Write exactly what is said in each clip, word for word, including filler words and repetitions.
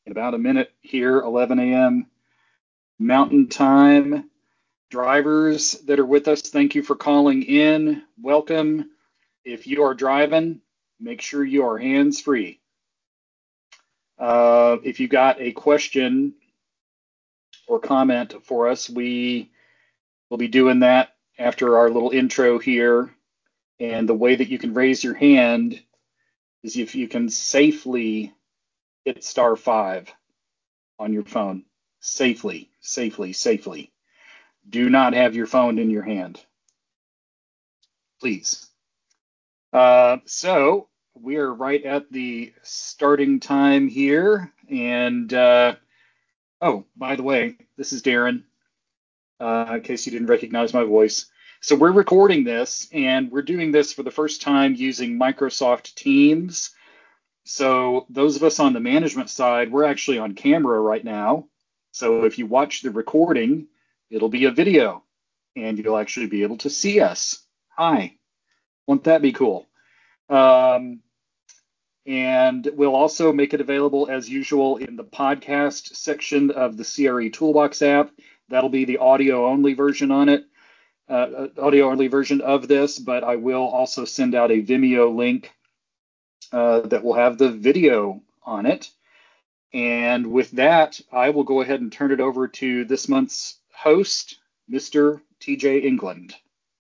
in about a minute here, eleven a m Mountain Time. Drivers that are with us, thank you for calling in. Welcome. If you are driving, make sure you are hands free. Uh, if you got a question or comment for us, we will be doing that after our little intro here. And the way that you can raise your hand is if you can safely hit star five on your phone. Safely, safely, safely. Do not have your phone in your hand, please. Uh, so we are right at the starting time here. And uh, oh, by the way, this is Darren, uh, in case you didn't recognize my voice. So we're recording this, and we're doing this for the first time using Microsoft Teams. So those of us on the management side, we're actually on camera right now. So if you watch the recording, it'll be a video, and you'll actually be able to see us. Hi, won't that be cool? Um, and we'll also make it available as usual in the podcast section of the C R E Toolbox app. That'll be the audio only version on it, uh, audio only version of this, but I will also send out a Vimeo link uh, that will have the video on it. And with that, I will go ahead and turn it over to this month's host, Mister T J England.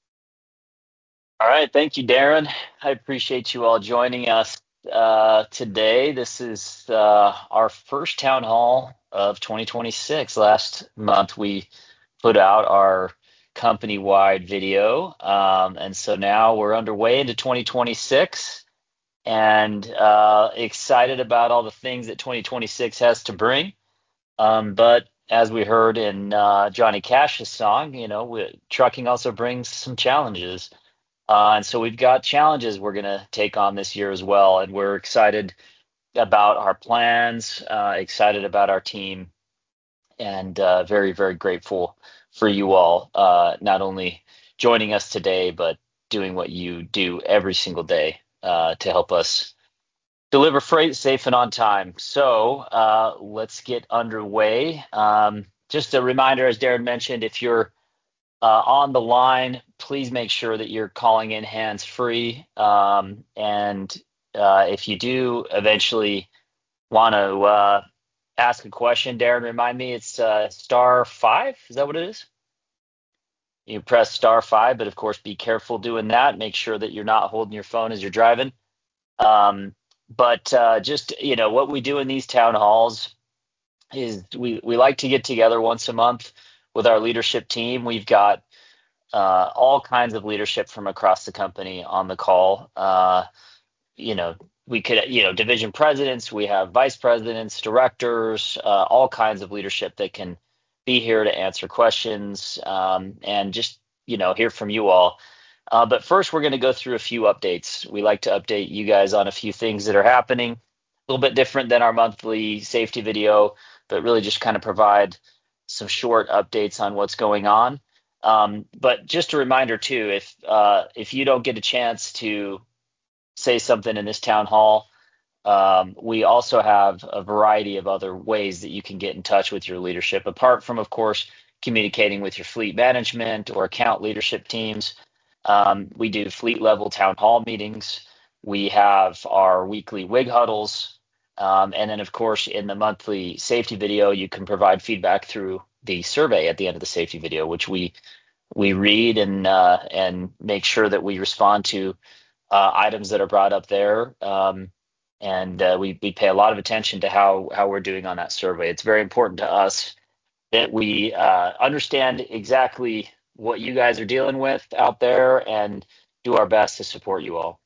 All right, thank you, Darren. I appreciate you all joining us uh, today. This is uh, our first town hall of twenty twenty-six. Last month, we put out our company-wide video, um, and so now we're underway into twenty twenty-six, and uh, excited about all the things that twenty twenty-six has to bring. Um, but as we heard in uh, Johnny Cash's song, you know, we, trucking also brings some challenges. Uh, and so we've got challenges we're going to take on this year as well. And we're excited about our plans, uh, excited about our team, and uh, very, very grateful for you all, uh, not only joining us today, but doing what you do every single day uh, to help us deliver freight safe and on time. So uh, let's get underway. Um, just a reminder, as Darren mentioned, if you're uh, on the line, please make sure that you're calling in hands free. Um, and uh, if you do eventually want to uh, ask a question, Darren, remind me it's uh, star five. Is that what it is? You press star five, but of course, be careful doing that. Make sure that you're not holding your phone as you're driving. Um, but uh, just, you know, what we do in these town halls is we, we like to get together once a month with our leadership team. We've got uh, all kinds of leadership from across the company on the call. Uh, you know, we could, you know, division presidents, we have vice presidents, directors, uh, all kinds of leadership that can be here to answer questions um, and just, you know, hear from you all. Uh, but first, we're going to go through a few updates. We like to update you guys on a few things that are happening, a little bit different than our monthly safety video, but really just kind of provide some short updates on what's going on. Um, but just a reminder too, if uh, if you don't get a chance to say something in this town hall, um, we also have a variety of other ways that you can get in touch with your leadership, apart from, of course, communicating with your fleet management or account leadership teams. Um, we do fleet level town hall meetings. We have our weekly WIG huddles. Um, and then, of course, in the monthly safety video, you can provide feedback through the survey at the end of the safety video, which we we read and uh, and make sure that we respond to uh, items that are brought up there. Um, and uh, we we pay a lot of attention to how how we're doing on that survey. It's very important to us that we uh, understand exactly what you guys are dealing with out there and do our best to support you all.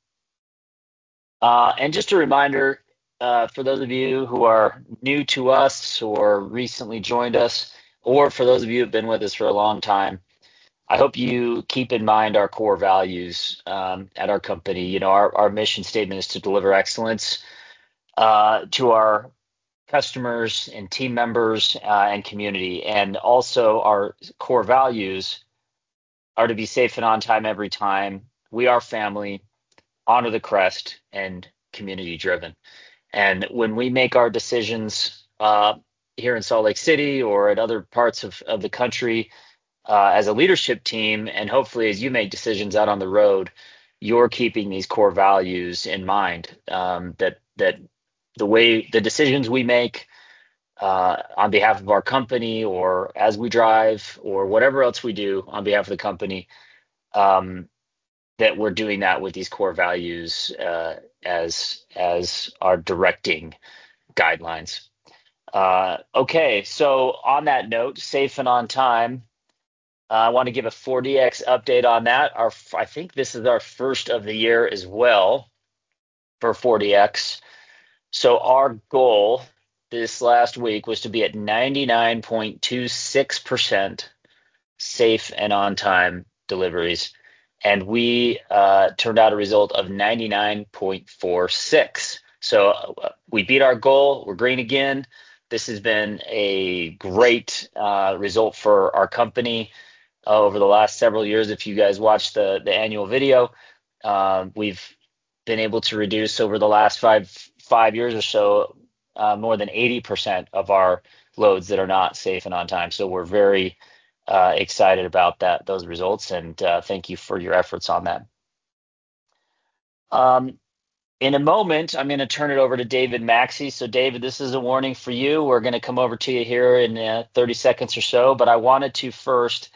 Uh, and just a reminder uh, for those of you who are new to us or recently joined us, or for those of you who have been with us for a long time, I hope you keep in mind our core values um, at our company. You know, our, our mission statement is to deliver excellence uh, to our customers and team members uh, and community. And also our core values are to be safe and on time every time. We are family, honor the crest, and community driven. And when we make our decisions uh, here in Salt Lake City or at other parts of, of the country uh, as a leadership team, and hopefully as you make decisions out on the road, you're keeping these core values in mind. Um, that that the way the decisions we make uh, on behalf of our company, or as we drive, or whatever else we do on behalf of the company, um, that we're doing that with these core values uh, as as our directing guidelines. Uh, okay, so on that note, safe and on time. Uh, I want to give a four D X update on that. Our, I think this is our first of the year as well for four D X. So our goal this last week was to be at ninety-nine point two six percent safe and on time deliveries. And we uh, turned out a result of ninety-nine point four six. So uh, we beat our goal. We're green again. This has been a great uh, result for our company uh, over the last several years. If you guys watch the, the annual video, uh, we've been able to reduce over the last five five years or so uh, more than eighty percent of our loads that are not safe and on time. So we're very uh, excited about that those results, and uh, thank you for your efforts on that. Um, in a moment, I'm going to turn it over to David Maxey. So David, this is a warning for you. We're going to come over to you here in uh, thirty seconds or so, but I wanted to first,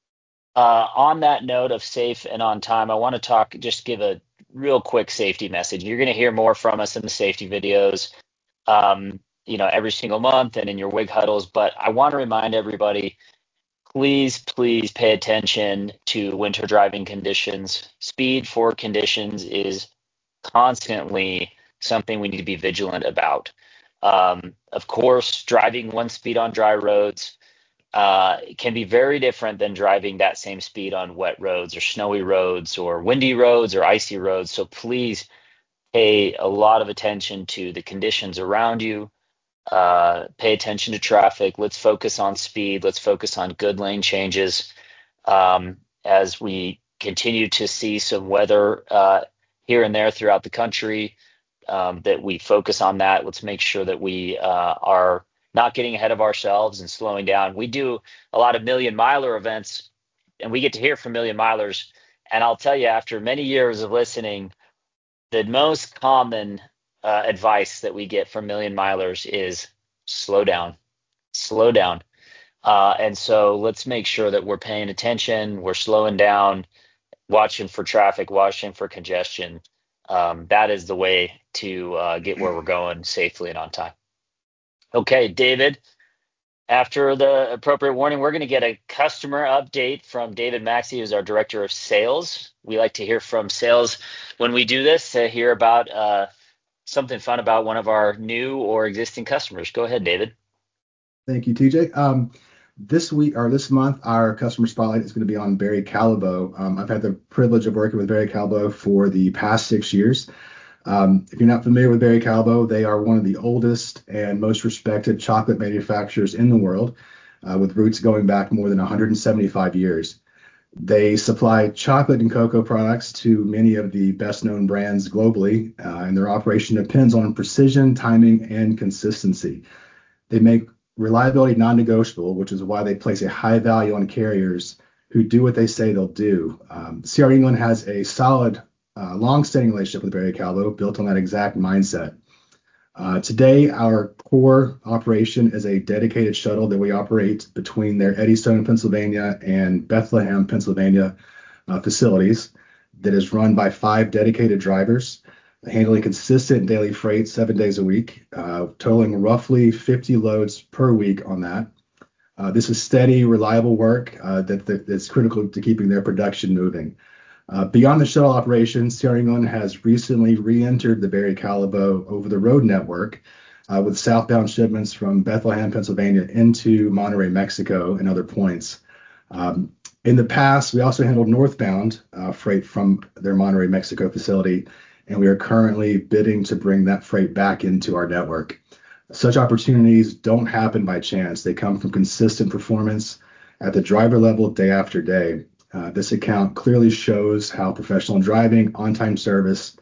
uh, on that note of safe and on time, I want to talk, just give a real quick safety message. You're going to hear more from us in the safety videos, um, you know, every single month and in your WIG huddles. But I want to remind everybody, please, please pay attention to winter driving conditions. Speed for conditions is constantly something we need to be vigilant about. Um, of course, driving one speed on dry roads uh, can be very different than driving that same speed on wet roads or snowy roads or windy roads or icy roads. So please pay a lot of attention to the conditions around you. Uh, pay attention to traffic. Let's focus on speed. Let's focus on good lane changes. Um, as we continue to see some weather uh, here and there throughout the country, um, that we focus on that. Let's make sure that we uh, are not getting ahead of ourselves and slowing down. We do a lot of million miler events, and we get to hear from million milers. And I'll tell you, after many years of listening, the most common uh, advice that we get from million milers is slow down, slow down. Uh, and so let's make sure that we're paying attention, we're slowing down, watching for traffic, watching for congestion. Um, that is the way to uh, get where we're going safely and on time. Okay, David, after the appropriate warning, we're going to get a customer update from David Maxey, who's our director of sales. We like to hear from sales when we do this, to hear about uh, something fun about one of our new or existing customers. Go ahead, David. Thank you, T J. Um, this week or this month, our customer spotlight is going to be on Barry Callebaut. Um, I've had the privilege of working with Barry Callebaut for the past six years. Um, if you're not familiar with Barry Callebaut, they are one of the oldest and most respected chocolate manufacturers in the world, uh, with roots going back more than one hundred seventy-five years. They supply chocolate and cocoa products to many of the best-known brands globally, uh, and their operation depends on precision, timing, and consistency. They make reliability non-negotiable, which is why they place a high value on carriers who do what they say they'll do. Um, C R England has a solid, uh, long-standing relationship with Barry Callebaut, built on that exact mindset. Uh, today, our core operation is a dedicated shuttle that we operate between their Eddystone, Pennsylvania and Bethlehem, Pennsylvania uh, facilities, that is run by five dedicated drivers, handling consistent daily freight seven days a week, uh, totaling roughly fifty loads per week on that. Uh, this is steady, reliable work uh, that, that, that's critical to keeping their production moving. Uh, beyond the shuttle operations, C R England has recently re-entered the Barry Callebaut over-the-road network uh, with southbound shipments from Bethlehem, Pennsylvania into Monterrey, Mexico, and other points. Um, in the past, we also handled northbound uh, freight from their Monterrey, Mexico facility, and we are currently bidding to bring that freight back into our network. Such opportunities don't happen by chance. They come from consistent performance at the driver level day after day. Uh, this account clearly shows how professional driving, on-time service,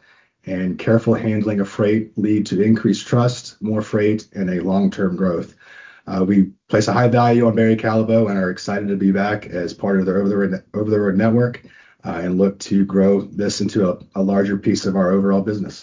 and careful handling of freight lead to increased trust, more freight, and a long-term growth. Uh, we place a high value on Barry Callebaut and are excited to be back as part of the over the road, over the road network uh, and look to grow this into a, a larger piece of our overall business.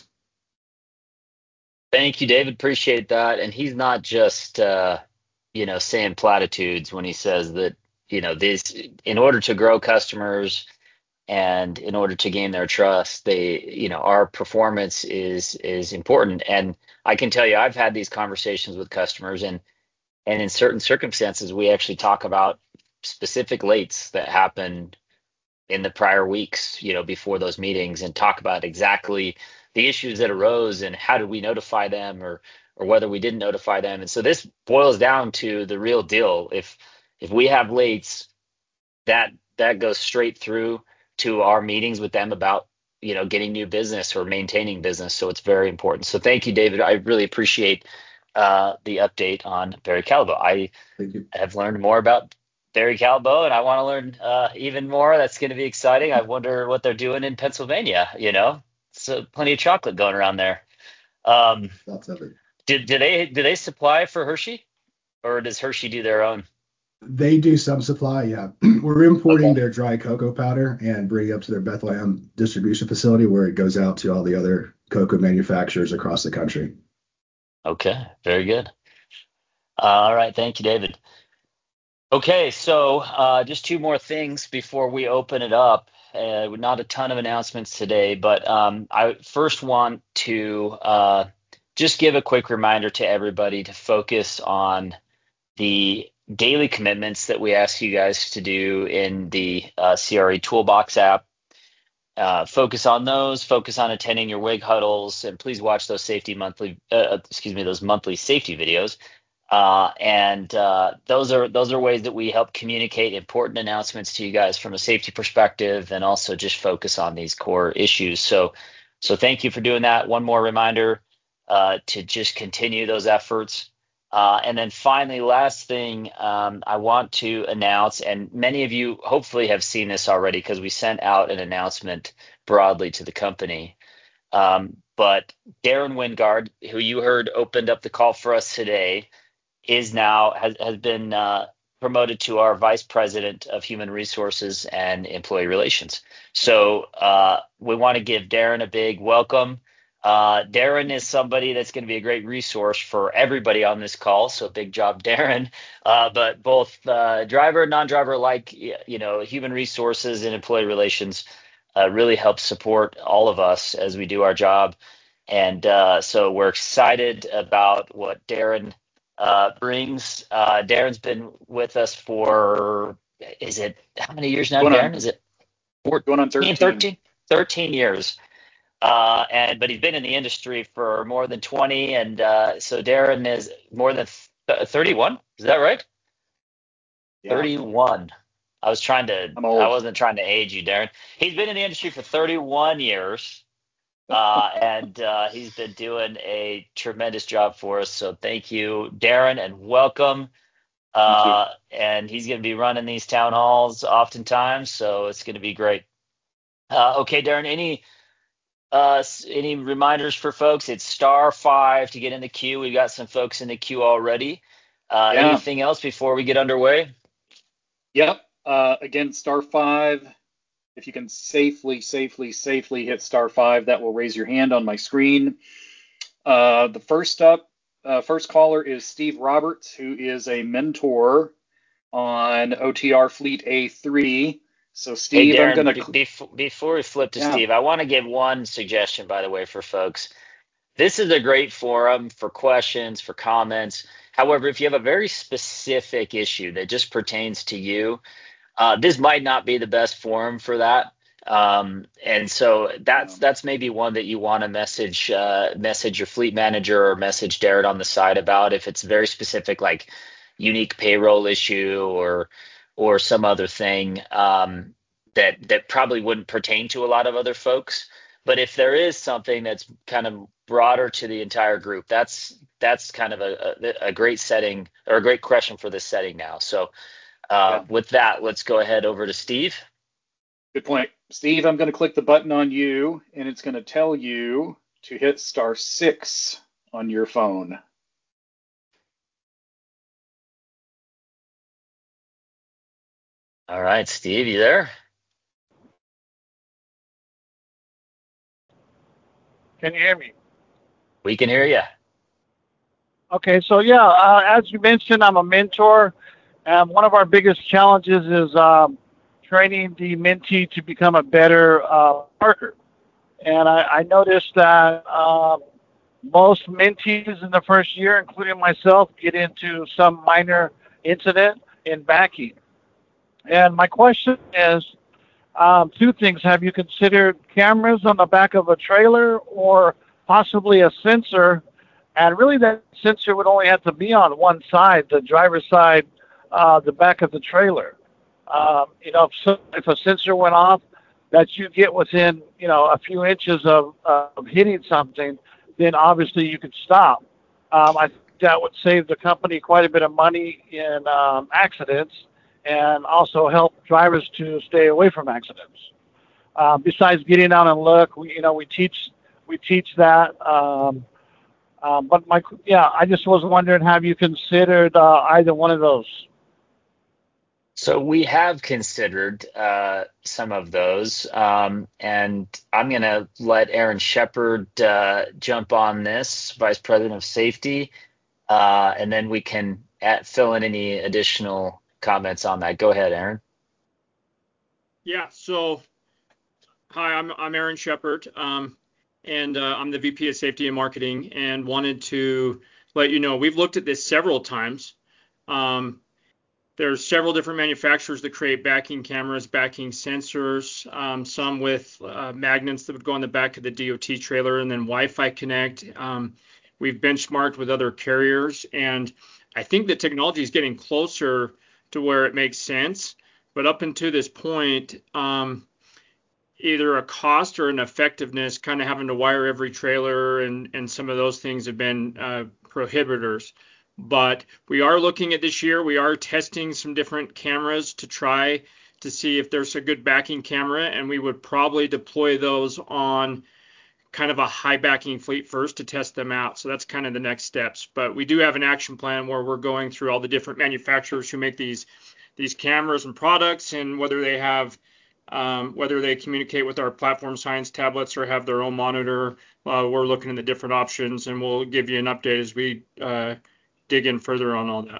Thank you, David. Appreciate that. And he's not just, uh, you know, saying platitudes when he says that, you know, this, in order to grow customers and in order to gain their trust, they, you know, our performance is is important. And I can tell you, I've had these conversations with customers, and and in certain circumstances, we actually talk about specific lates that happened in the prior weeks, you know, before those meetings, and talk about exactly the issues that arose and how did we notify them, or or whether we didn't notify them. And so this boils down to the real deal. If if we have lates, that that goes straight through to our meetings with them about, you know, getting new business or maintaining business. So it's very important. So thank you, David. I really appreciate uh, the update on Barry Callebaut. I have learned more about Barry Callebaut, and I want to learn uh, even more. That's going to be exciting. I wonder what they're doing in Pennsylvania. You know, so plenty of chocolate going around there. Um, Lots of it. did do they do they supply for Hershey, or does Hershey do their own? They do some supply, yeah. We're importing Okay. their dry cocoa powder and bringing it up to their Bethlehem distribution facility where it goes out to all the other cocoa manufacturers across the country. Okay. Very good. All right. Thank you, David. Okay, so uh, just two more things before we open it up. Uh, not a ton of announcements today, but um, I first want to uh, just give a quick reminder to everybody to focus on the daily commitments that we ask you guys to do in the uh, C R E Toolbox app. Uh, focus on those, focus on attending your WIG huddles, and please watch those safety monthly, uh, excuse me, those monthly safety videos. Uh, and uh, those are those are ways that we help communicate important announcements to you guys from a safety perspective, and also just focus on these core issues. So, so thank you for doing that. One more reminder uh, to just continue those efforts. Uh, and then finally, last thing um, I want to announce, and many of you hopefully have seen this already because we sent out an announcement broadly to the company. Um, but Darren Wingard, who you heard opened up the call for us today, is now has, has been uh, promoted to our Vice President of Human Resources and Employee Relations. So uh, we want to give Darren a big welcome. Uh, Darren is somebody that's going to be a great resource for everybody on this call. So big job, Darren. Uh, but both uh, driver and non-driver alike, you know, human resources and employee relations uh, really help support all of us as we do our job. And uh, so we're excited about what Darren uh, brings. Uh, Darren's been with us for, is it, how many years now, Going Darren? on Is it going on fourteen, thirteen. thirteen, thirteen years? Uh, and but he's been in the industry for more than twenty, and uh, so Darren is more than th- thirty-one. Is that right? Yeah, thirty-one. I was trying to, I'm I old. wasn't trying to age you, Darren. He's been in the industry for thirty-one years. Uh, and uh, he's been doing a tremendous job for us. So thank you, Darren, and welcome. Thank you. Uh, and he's going to be running these town halls oftentimes, so it's going to be great. Uh, okay, Darren, any uh, s- any reminders for folks? It's star five to get in the queue. We've got some folks in the queue already. Uh, Yeah. anything else before we get underway? Yep. Uh, again, star five. If you can safely, safely, safely hit star five, that will raise your hand on my screen. Uh, the first up, uh, first caller is Steve Roberts, who is a mentor on O T R Fleet A three. So, Hey, Steve, I'm Darren, gonna, be- bef- before we flip to yeah, Steve, I want to give one suggestion, by the way, for folks. This is a great forum for questions, for comments. However, if you have a very specific issue that just pertains to you, uh, this might not be the best forum for that. Um, and so that's yeah, that's maybe one that you want to message uh, message your fleet manager or message Darren on the side about if it's very specific, like unique payroll issue or or some other thing um, that that probably wouldn't pertain to a lot of other folks. But if there is something that's kind of broader to the entire group, that's that's kind of a, a, a great setting or a great question for this setting now. So uh, yeah. with that, let's go ahead over to Steve. Good point. Steve, I'm going to click the button on you, and it's going to tell you to hit star six on your phone. All right, Steve, you there? Can you hear me? We can hear you. Okay, so yeah, uh, as you mentioned, I'm a mentor. Um, one of our biggest challenges is um, training the mentee to become a better uh, parker. And I, I noticed that uh, most mentees in the first year, including myself, get into some minor incident in backing. And my question is um, two things. Have you considered cameras on the back of a trailer or possibly a sensor? And really, that sensor would only have to be on one side, the driver's side, uh, the back of the trailer. Um, you know, if, so, if a sensor went off, that you get within, you know, a few inches of, uh, of hitting something, then obviously you could stop. Um, I think that would save the company quite a bit of money in um, accidents and also help drivers to stay away from accidents. Uh, besides getting out and look, we, you know, we teach we teach that. Um, um, but my, yeah, I just was wondering, have you considered uh, either one of those? So we have considered uh, some of those, um, and I'm going to let Aaron Shepard uh, jump on this, Vice President of Safety, uh, and then we can add, fill in any additional comments on that. Go ahead, Aaron. Yeah. So, hi, I'm I'm Aaron Shepard, um, and uh, I'm the V P of Safety and Marketing, and wanted to let you know we've looked at this several times. Um, There's several different manufacturers that create backing cameras, backing sensors, um, some with uh, magnets that would go on the back of the D O T trailer, and then Wi-Fi Connect. Um, we've benchmarked with other carriers, and I think the technology is getting closer to where it makes sense. But up until this point, um, either a cost or an effectiveness, kind of having to wire every trailer and, and some of those things have been uh, prohibitors. But we are looking at this year. We are testing some different cameras to try to see if there's a good backing camera, and we would probably deploy those on kind of a high backing fleet first to test them out. So that's kind of the next steps. But we do have an action plan where we're going through all the different manufacturers who make these these cameras and products, and whether they have um, whether they communicate with our platform science tablets or have their own monitor. Uh, we're looking at the different options, and we'll give you an update as we uh, dig in further on all that.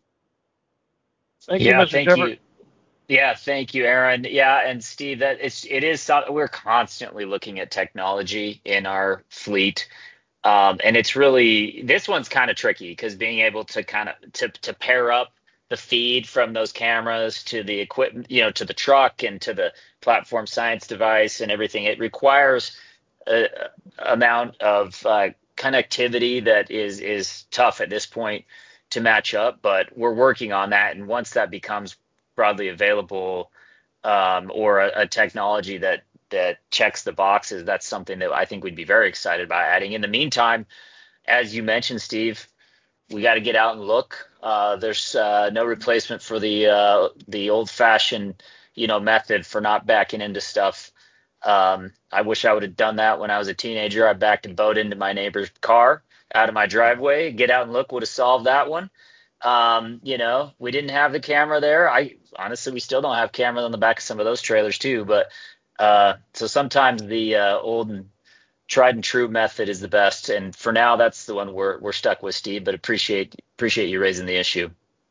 Thank you, Yeah, mister thank Shepard. you. Yeah, thank you, Aaron. Yeah, and Steve, that it's it is some- we're constantly looking at technology in our fleet. Um, and it's really this one's kind of tricky because being able to kind of to to pair up the feed from those cameras to the equipment, you know, to the truck and to the platform science device and everything, it requires a, a amount of uh, connectivity that is is tough at this point to match up. But we're working on that, and once that becomes broadly available, um, or a, a technology that that checks the boxes, that's something that I think we'd be very excited about adding. In the meantime, as you mentioned, Steve, we got to get out and look. Uh, there's uh, no replacement for the uh, the old-fashioned, you know, method for not backing into stuff. Um, I wish I would have done that when I was a teenager. I backed a boat into my neighbor's car out of my driveway. Get out and look would have solved that one. Um, you know, we didn't have the camera there. I honestly, we still don't have cameras on the back of some of those trailers too. But uh, so sometimes the uh, old and tried and true method is the best. And for now, that's the one we're we're stuck with, Steve. But appreciate appreciate you raising the issue.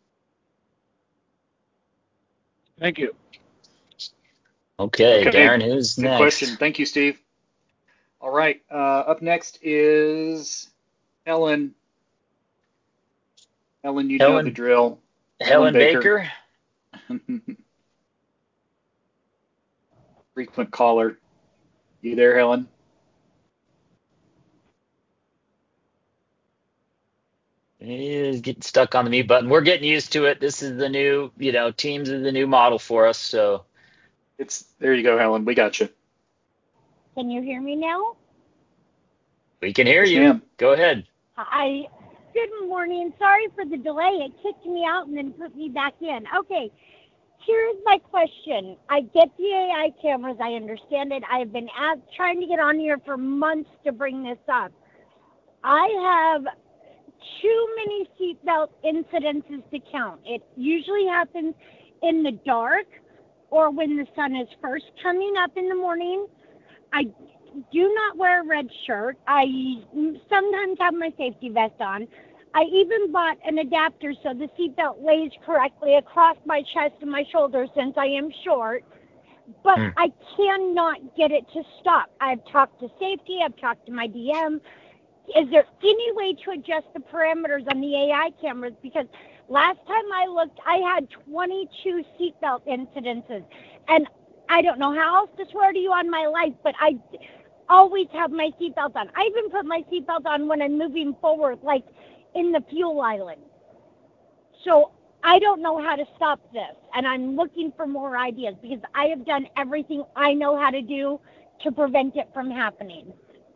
Thank you. Okay, Okay, Darren, who's good question. next? Thank you, Steve. All right, uh, up next is Helen. Helen, you know the Helen drill. Helen Helen Baker, Baker. frequent caller. You there, Helen? Is getting stuck on the mute button. We're getting used to it. This is the new, you know, Teams is the new model for us. So It's there. You go, Helen. We got you. Can you hear me now? we can hear Yes, you. ma'am. Go ahead. Hi. Good morning. Sorry for the delay. It kicked me out and then put me back in. Okay. here's my question. I get the A I cameras. I understand it. I've been at, trying to get on here for months to bring this up. I have too many seatbelt incidences to count. It usually happens in the dark or when the sun is first coming up in the morning. I do not wear a red shirt. I sometimes have my safety vest on. I even bought an adapter so the seatbelt lays correctly across my chest and my shoulders since I am short. But Mm. I cannot get it to stop. I've talked to safety. I've talked to my D M. Is there any way to adjust the parameters on the A I cameras? Because last time I looked, I had twenty-two seatbelt incidences. And I don't know how else to swear to you on my life, but I always have my seatbelt on. I even put my seatbelt on when I'm moving forward, like in the fuel island. So I don't know how to stop this. And I'm looking for more ideas because I have done everything I know how to do to prevent it from happening.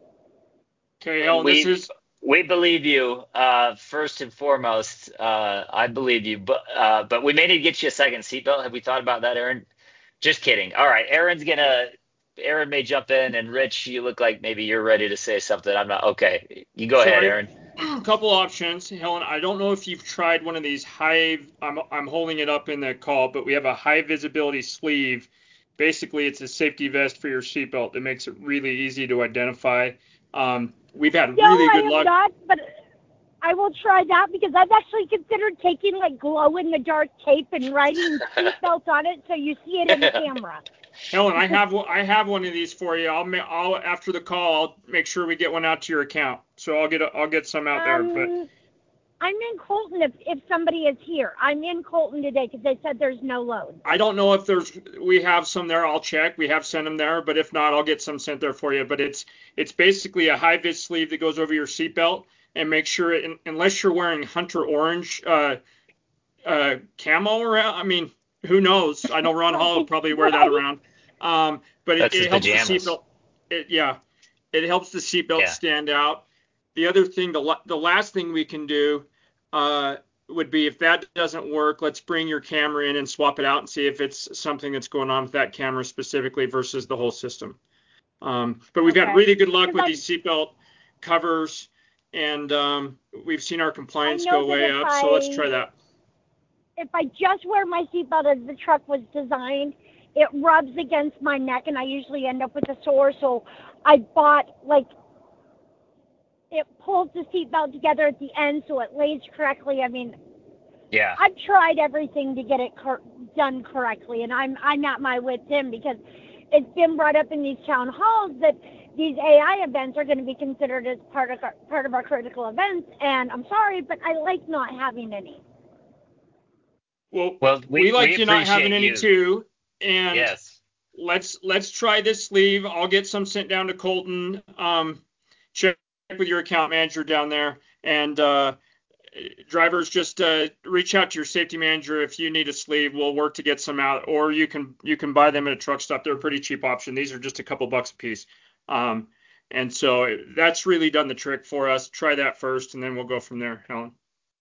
Okay, Helen, we, this is we believe you. Uh, first and foremost, uh, I believe you. But uh, but we may need to get you a second seatbelt. Have we thought about that, Aaron? Just kidding. All right, Aaron's gonna. Aaron may jump in, and Rich, you look like maybe you're ready to say something. I'm not. Okay, you go ahead, sorry. Aaron. A couple options, Helen. I don't know if you've tried one of these high. I'm I'm holding it up in the call, but we have a high visibility sleeve. Basically, it's a safety vest for your seatbelt that makes it really easy to identify. Um, we've had No, really I good am luck. not, but I will try that because I've actually considered taking like glow in the dark tape and writing seatbelt on it so you see it in the camera. Helen, I have one- I have one of these for you. I'll ma- I'll after the call, I'll make sure we get one out to your account. So I'll get a, I'll get some out there. But Um, I'm in Colton if, if somebody is here. I'm in Colton today because they said there's no load. I don't know if there's we have some there. I'll check. We have sent them there, but if not, I'll get some sent there for you. But it's it's basically a high vis sleeve that goes over your seatbelt and make sure it, unless you're wearing hunter orange uh, uh, camo around. I mean, who knows? I know Ron Hall will probably wear that Right. around. Um, but it, That's his it helps the pajamas. seatbelt. It, yeah, it helps the seatbelt Yeah. stand out. The other thing, the la- the last thing we can do uh, would be if that doesn't work, let's bring your camera in and swap it out and see if it's something that's going on with that camera specifically versus the whole system. Um, but we've had Okay. really good luck 'Cause with I- these seatbelt covers, and um, we've seen our compliance know go that way if up. So let's I- try that. If I just wear my seatbelt as the truck was designed, it rubs against my neck and I usually end up with a sore. So I bought like it pulls the seatbelt together at the end so it lays correctly. I mean, Yeah. I've tried everything to get it cor- done correctly, and I'm I'm at my wit's end because it's been brought up in these town halls that these A I events are going to be considered as part of our, part of our critical events. And I'm sorry, but I like not having any. Well, Well, we, we like we you not having appreciate any you. too. And Yes. let's let's try this sleeve. I'll get some sent down to Colton. Um, check with your account manager down there, and uh, drivers just uh, reach out to your safety manager if you need a sleeve. We'll work to get some out, or you can you can buy them at a truck stop. They're a pretty cheap option. These are just a couple bucks a piece. Um, and so that's really done the trick for us. Try that first, and then we'll go from there, Helen.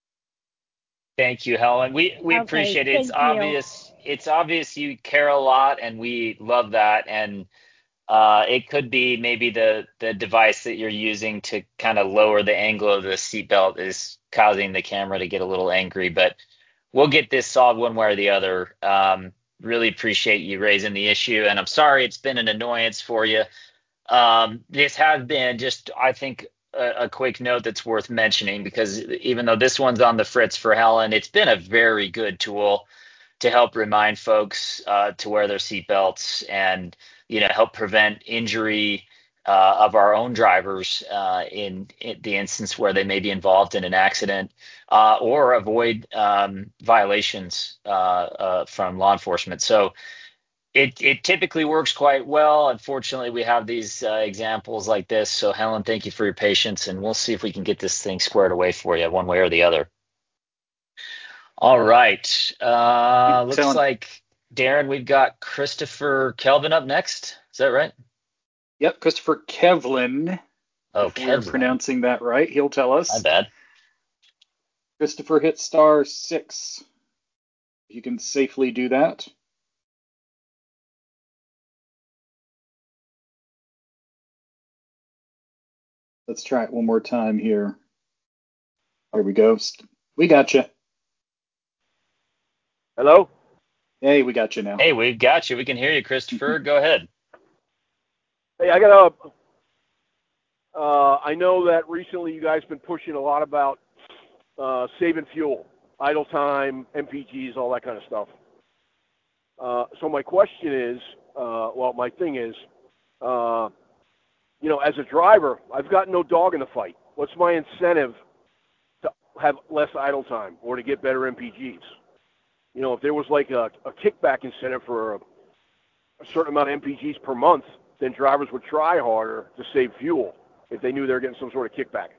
Thank you, Helen. We we Okay, appreciate it. It's thank you. obvious. It's obvious you care a lot, and we love that. And uh, it could be maybe the the device that you're using to kind of lower the angle of the seatbelt is causing the camera to get a little angry. But we'll get this solved one way or the other. Um, really appreciate you raising the issue, and I'm sorry it's been an annoyance for you. Um, this has been just, I think, a, a quick note that's worth mentioning because even though this one's on the fritz for Helen, it's been a very good tool to help remind folks uh, to wear their seatbelts and you know help prevent injury uh, of our own drivers uh, in, in the instance where they may be involved in an accident uh, or avoid um, violations uh, uh, from law enforcement. So it it typically works quite well. Unfortunately, we have these uh, examples like this. So Helen, thank you for your patience, and we'll see if we can get this thing squared away for you one way or the other. All right. Uh, looks Helen. like, Darren, we've got Christopher Kelvin up next. Is that right? Yep, Christopher Kevlin. Oh, If we're Kevlin. pronouncing that right, he'll tell My us. bad. Christopher hit star six. You can safely do that. Let's try it one more time here. There we go. We got you. Hello? Hey, we got you now. Hey, we've got you. We can hear you, Christopher. Go ahead. Hey, I got a. Uh, I know that recently you guys been pushing a lot about uh, saving fuel, idle time, M P Gs, all that kind of stuff. Uh, so my question is, uh, well, my thing is, uh, you know, as a driver, I've got no dog in the fight. What's my incentive to have less idle time or to get better M P Gs? You know, if there was like a, a kickback incentive for a, a certain amount of M P Gs per month, then drivers would try harder to save fuel if they knew they were getting some sort of kickback.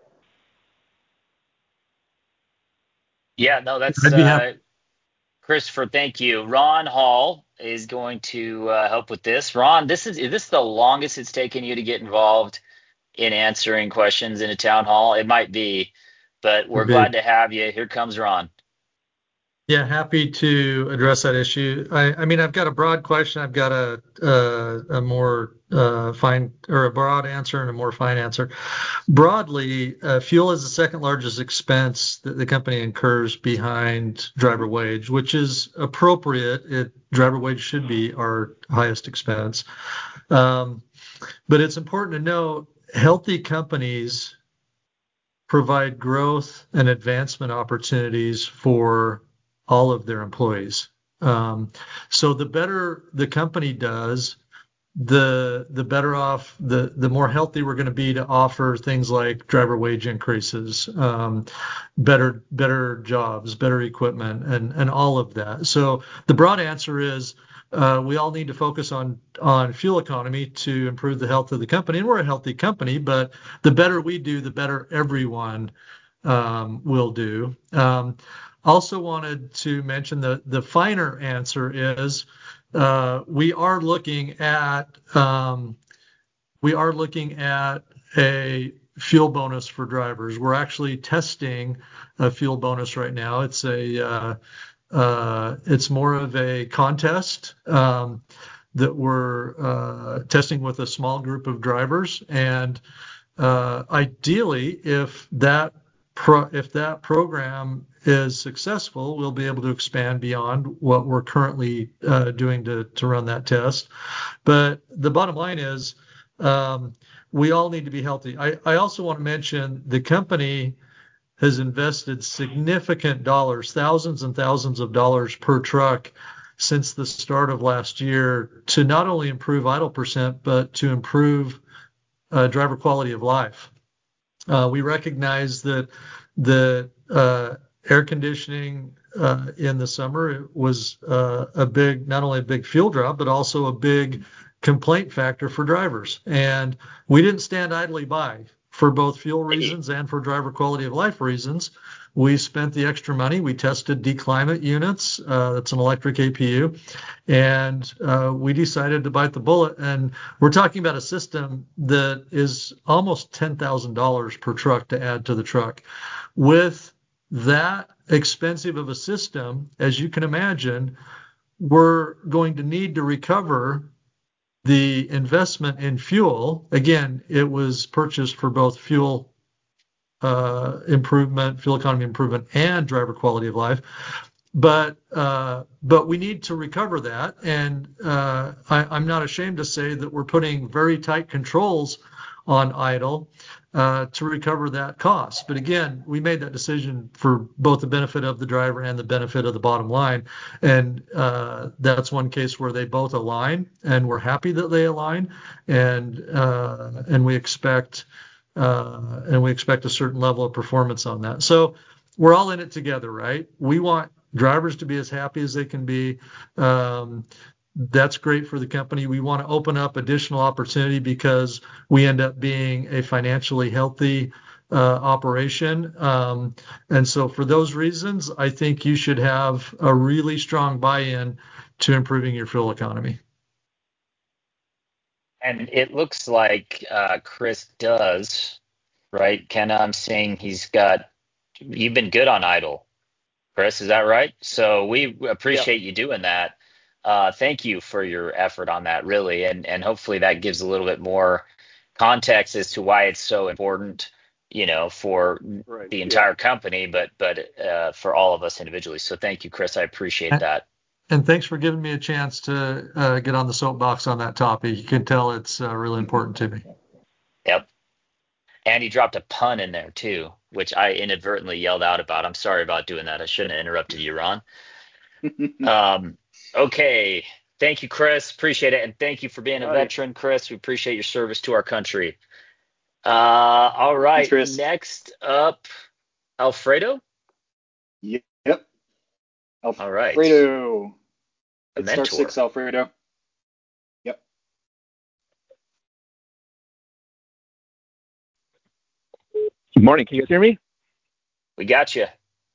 Yeah, no, that's I'd be uh, happy. Christopher. Thank you. Ron Hall is going to uh, help with this. Ron, this is is this the longest it's taken you to get involved in answering questions in a town hall? It might be, but we're Could be. glad to have you. Here comes Ron. Yeah, happy to address that issue. I, I mean, I've got a broad question. I've got a a, a more uh, fine or a broad answer and a more fine answer. Broadly, uh, fuel is the second largest expense that the company incurs behind driver wage, which is appropriate. It, driver wage should be our highest expense. Um, but it's important to know healthy companies provide growth and advancement opportunities for all of their employees. Um, so the better the company does, the the better off, the the more healthy we're going to be to offer things like driver wage increases, um, better better jobs, better equipment, and and all of that. So the broad answer is uh, we all need to focus on on fuel economy to improve the health of the company, and we're a healthy company. But the better we do, the better everyone um, will do. Um, also wanted to mention the the finer answer is uh, we are looking at um, we are looking at a fuel bonus for drivers. We're actually testing a fuel bonus right now. It's a uh, uh, it's more of a contest um, that we're uh, testing with a small group of drivers, and uh, ideally, if that pro- if that program is successful, we'll be able to expand beyond what we're currently uh, doing to to run that test. But the bottom line is, um, we all need to be healthy. I, I also want to mention the company has invested significant dollars, thousands and thousands of dollars per truck since the start of last year to not only improve idle percent, but to improve uh, driver quality of life. Uh, we recognize that the uh, air conditioning uh, in the summer was uh, a big, not only a big fuel drop, but also a big complaint factor for drivers. And we didn't stand idly by for both fuel reasons and for driver quality of life reasons. We spent the extra money. We tested D-Climate units. Uh, that's an electric A P U. And uh, we decided to bite the bullet. And we're talking about a system that is almost ten thousand dollars per truck to add to the truck. With that expensive of a system, as you can imagine, we're going to need to recover the investment in fuel. Again, it was purchased for both fuel uh, improvement, fuel economy improvement, and driver quality of life. But uh, but we need to recover that, and uh, I, I'm not ashamed to say that we're putting very tight controls on idle uh, to recover that cost. But again, we made that decision for both the benefit of the driver and the benefit of the bottom line, and uh, that's one case where they both align, and we're happy that they align, and uh, and we expect uh, and we expect a certain level of performance on that. So we're all in it together, right? We want drivers to be as happy as they can be. Um, that's great for the company. We want to open up additional opportunity because we end up being a financially healthy uh, operation. Um, and so for those reasons, I think you should have a really strong buy-in to improving your fuel economy. And it looks like uh, Chris does, right? Ken, I'm saying he's got, you've been good on idle, Chris, is that right? So we appreciate Yeah. you doing that. Uh, thank you for your effort on that, really. And, and hopefully that gives a little bit more context as to why it's so important, you know, for Right. the Yeah. entire company, but but uh, for all of us individually. So thank you, Chris. I appreciate that. And thanks for giving me a chance to uh, get on the soapbox on that topic. You can tell it's uh, really important to me. Yep. And he dropped a pun in there too, which I inadvertently yelled out about. I'm sorry about doing that. I shouldn't have interrupted you, Ron. Um, okay. Thank you, Chris. Appreciate it. And thank you for being a All right. veteran, Chris. We appreciate your service to our country. Uh, all Thanks, right. Chris. Next up, Alfredo. Yep. All right. Alfredo. A It's star mentor. six, Alfredo. Yep. Good morning. Can you guys hear me? We got you.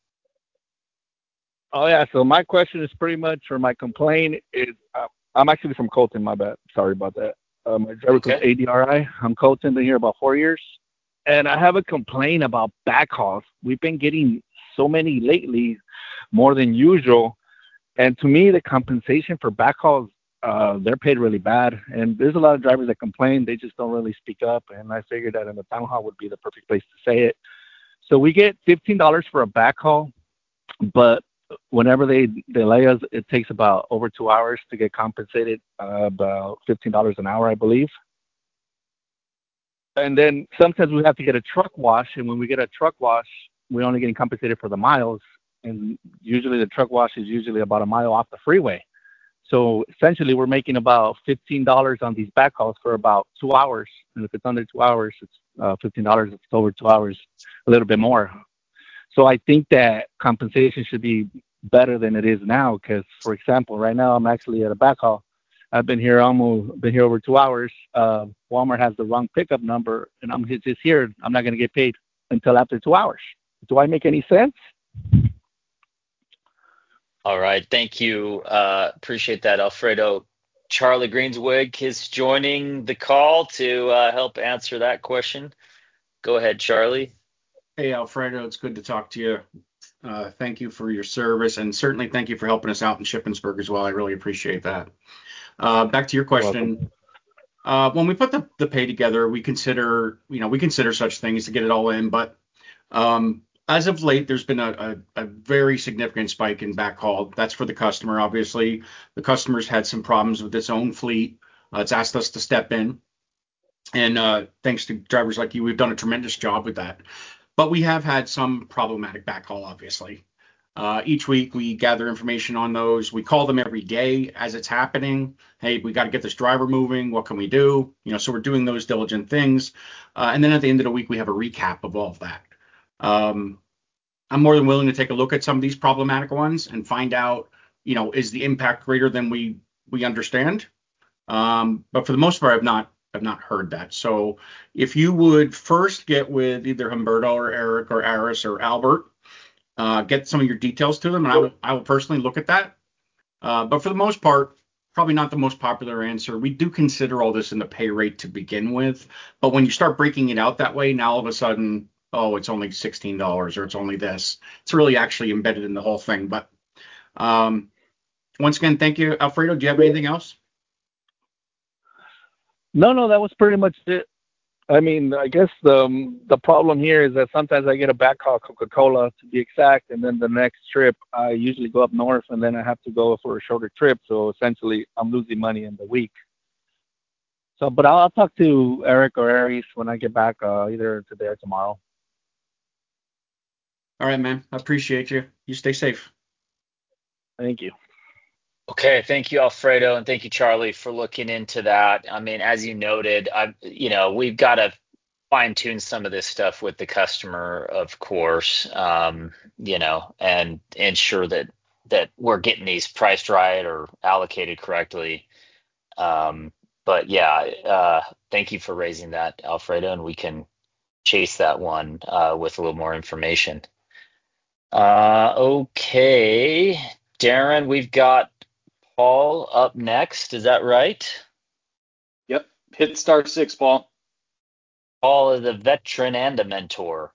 Oh yeah. So my question is pretty much, or my complaint is, uh, I'm actually from Colton. My bad. Sorry about that. Uh, my driver was Okay. A D R I. I'm Colton. Been here about four years, and I have a complaint about backhauls. We've been getting so many lately, more than usual, and to me, the compensation for backhauls, uh, they're paid really bad. And there's a lot of drivers that complain. They just don't really speak up. And I figured that in the town hall would be the perfect place to say it. So we get fifteen dollars for a backhaul, but whenever they delay us, it takes about over two hours to get compensated, uh, about fifteen dollars an hour, I believe. And then sometimes we have to get a truck wash, and when we get a truck wash, we're only getting compensated for the miles. And usually the truck wash is usually about a mile off the freeway. So essentially, we're making about fifteen dollars on these backhauls for about two hours. And if it's under two hours, it's uh, fifteen dollars. If it's over two hours, a little bit more. So I think that compensation should be better than it is now. Because, for example, right now I'm actually at a backhaul. I've been here almost been here over two hours. Uh, Walmart has the wrong pickup number, and I'm just here. I'm not going to get paid until after two hours. Do I make any sense? All right. Thank you. Uh, appreciate that, Alfredo. Charlie Greenswig is joining the call to uh, help answer that question. Go ahead, Charlie. Hey, Alfredo, it's good to talk to you. Uh, thank you for your service, and certainly thank you for helping us out in Shippensburg as well. I really appreciate that. Uh, back to your question. Uh, when we put the, the pay together, we consider, you know, we consider such things to get it all in. But um, as of late, there's been a, a, a very significant spike in backhaul. That's for the customer, obviously. The customer's had some problems with its own fleet. Uh, it's asked us to step in. And uh, thanks to drivers like you, we've done a tremendous job with that. But we have had some problematic backhaul, obviously. Uh, each week we gather information on those. We call them every day as it's happening. Hey, we got to get this driver moving. What can we do? You know, so we're doing those diligent things. Uh, and then at the end of the week, we have a recap of all of that. Um, I'm more than willing to take a look at some of these problematic ones and find out, you know, is the impact greater than we we understand? Um, but for the most part, I've not I've not heard that. So if you would first get with either Humberto or Eric or Aris or Albert, uh, get some of your details to them, and I will, I will personally look at that. Uh, but for the most part, probably not the most popular answer. We do consider all this in the pay rate to begin with, but when you start breaking it out that way, now all of a sudden, oh, it's only sixteen dollars or it's only this. It's really actually embedded in the whole thing. But um, once again, thank you, Alfredo. Do you have anything else? No, no, that was pretty much it. I mean, I guess the um, the problem here is that sometimes I get a backhaul Coca-Cola to be exact, and then the next trip I usually go up north, and then I have to go for a shorter trip. So essentially, I'm losing money in the week. So, but I'll, I'll talk to Eric or Aries when I get back, uh, either today or tomorrow. All right, man. I appreciate you. You stay safe. Thank you. Okay, thank you, Alfredo, and thank you, Charlie, for looking into that. I mean, as you noted, I, you know, we've got to fine tune some of this stuff with the customer, of course, um, you know, and ensure that that we're getting these priced right or allocated correctly. Um, but yeah, uh, thank you for raising that, Alfredo, and we can chase that one uh, with a little more information. Uh, okay, Darren, we've got Paul up next. Is that right? Yep. Hit star six, Paul. Paul is a veteran and a mentor.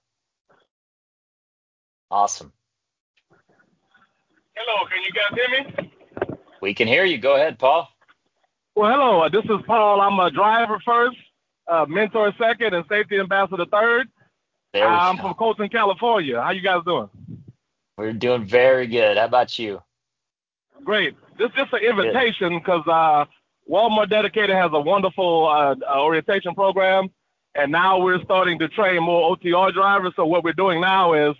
Awesome. Hello, can you guys hear me? We can hear you. Go ahead, Paul. Well, hello. This is Paul. I'm a driver first. uh, mentor second, and safety ambassador third. There we I'm go. from Colton, California. How you guys doing? We're doing very good. How about you? Great. This is just an invitation because uh, Walmart Dedicated has a wonderful uh, uh, orientation program, and now we're starting to train more O T R drivers. So what we're doing now is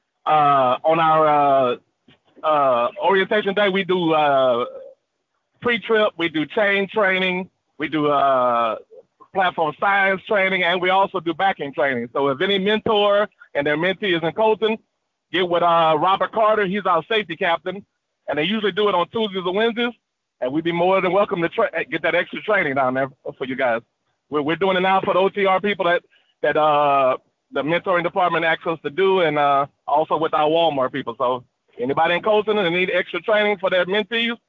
uh, on our uh, uh, orientation day, we do uh, pre-trip, we do chain training, we do uh, platform science training, and we also do backing training. So if any mentor and their mentee is in Colton, get with uh, Robert Carter. He's our safety captain, and they usually do it on Tuesdays or Wednesdays, and we'd be more than welcome to tra- get that extra training down there for you guys. We're, we're doing it now for the O T R people that, that uh, the mentoring department asks us to do, and uh, also with our Walmart people. So anybody in Colton and need extra training for their mentees,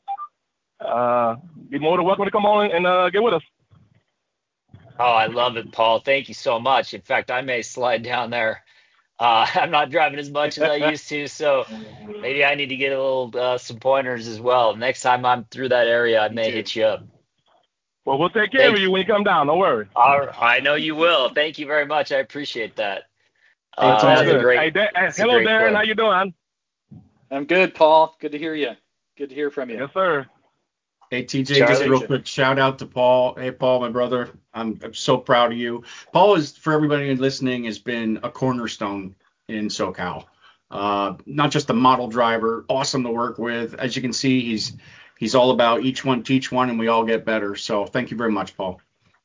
uh, be more than welcome to come on and uh, get with us. Oh, I love it, Paul. Thank you so much. In fact, I may slide down there. Uh, I'm not driving as much as I used to, so maybe I need to get a little uh, some pointers as well. Next time I'm through that area, I may hit you up. Well, we'll take care Thank of you when you come down. Don't worry. All right, I know you will. Thank you very much. I appreciate that. Uh, That's all that's a good. great. Hey, Da- that's a hello, great Darren. plug. How you doing? I'm good, Paul. Good to hear you. Good to hear from you. Yes, sir. Hey, T J, Charlie. just a real quick shout out to Paul. Hey, Paul, my brother. I'm, I'm so proud of you. Paul is, for everybody listening, has been a cornerstone in SoCal. Uh, not just a model driver, awesome to work with. As you can see, he's he's all about each one teach one, and we all get better. So thank you very much, Paul.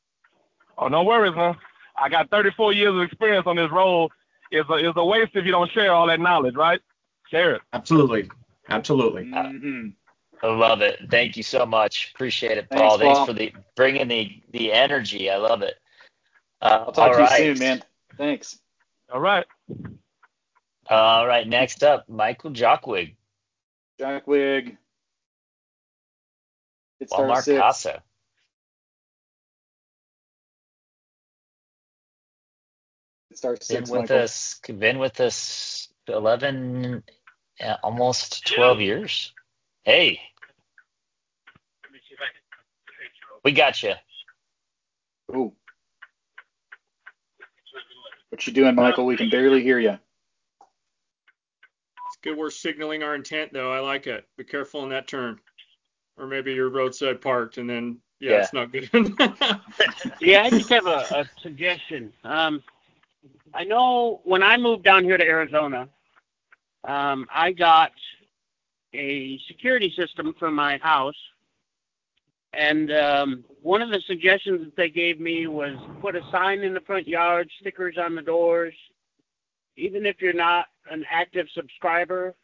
Oh, no worries, man. I got thirty-four years of experience on this role. It's a, it's a waste if you don't share all that knowledge, right? Share it. Absolutely. Absolutely. Mm-hmm. I love it. Thank you so much. Appreciate it, Thanks, Paul. Thanks Paul. for the bringing the the energy. I love it. Uh, I'll talk all to you right. soon, man. Thanks. All right. All right. Next up, Michael Jockwig, Jack Wig. It's star Walmart six. Casa. It's star Been six, with Michael. us. Been with us eleven, uh, almost twelve years. Hey, we got you. Ooh. What you doing, Michael? We can barely hear you. It's good we're signaling our intent, though. I like it. Be careful in that turn. Or maybe you're roadside parked, and then, yeah, Yeah. it's not good. Yeah, I just have a, a suggestion. Um, I know when I moved down here to Arizona, um, I got a security system for my house, and um, one of the suggestions that they gave me was put a sign in the front yard, stickers on the doors. Even if you're not an active subscriber,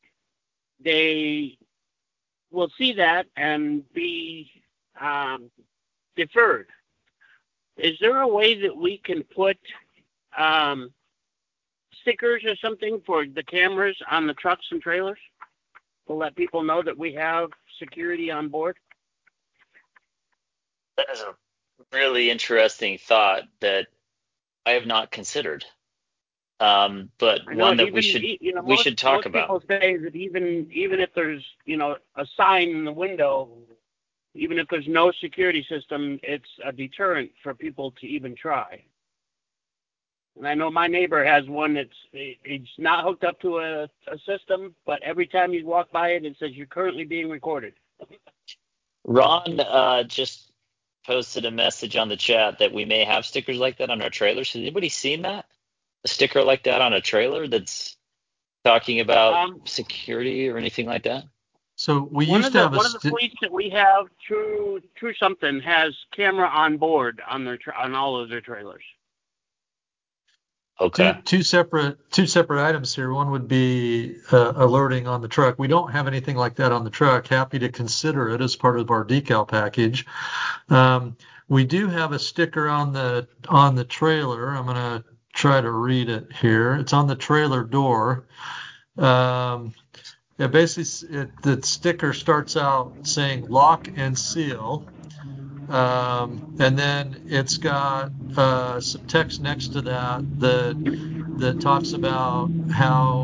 they will see that and be um, deferred. Is there a way that we can put um, stickers or something for the cameras on the trucks and trailers to let people know that we have security on board? That is a really interesting thought that I have not considered. Um, but I know one that even, we should you know, we most, should talk most about. people say that even even if there's, you know, a sign in the window, even if there's no security system, it's a deterrent for people to even try. And I know my neighbor has one that's it's not hooked up to a, a system, but every time you walk by it, it says you're currently being recorded. Ron uh, just posted a message on the chat that we may have stickers like that on our trailers. Has anybody seen that? A sticker like that on a trailer that's talking about Um, security or anything like that? So we one used of to the have a one of the sti- fleets that we have, True True something, has camera on board on their tra- on all of their trailers. Okay. two two separate two separate items here. One would be uh, alerting on the truck. We don't have anything like that on the truck. Happy to consider it as part of our decal package. Um, we do have a sticker on the on the trailer. I'm gonna try to read it here. It's on the trailer door. Um, it basically it, the sticker starts out saying lock and seal. Um, and then it's got uh, some text next to that that that talks about how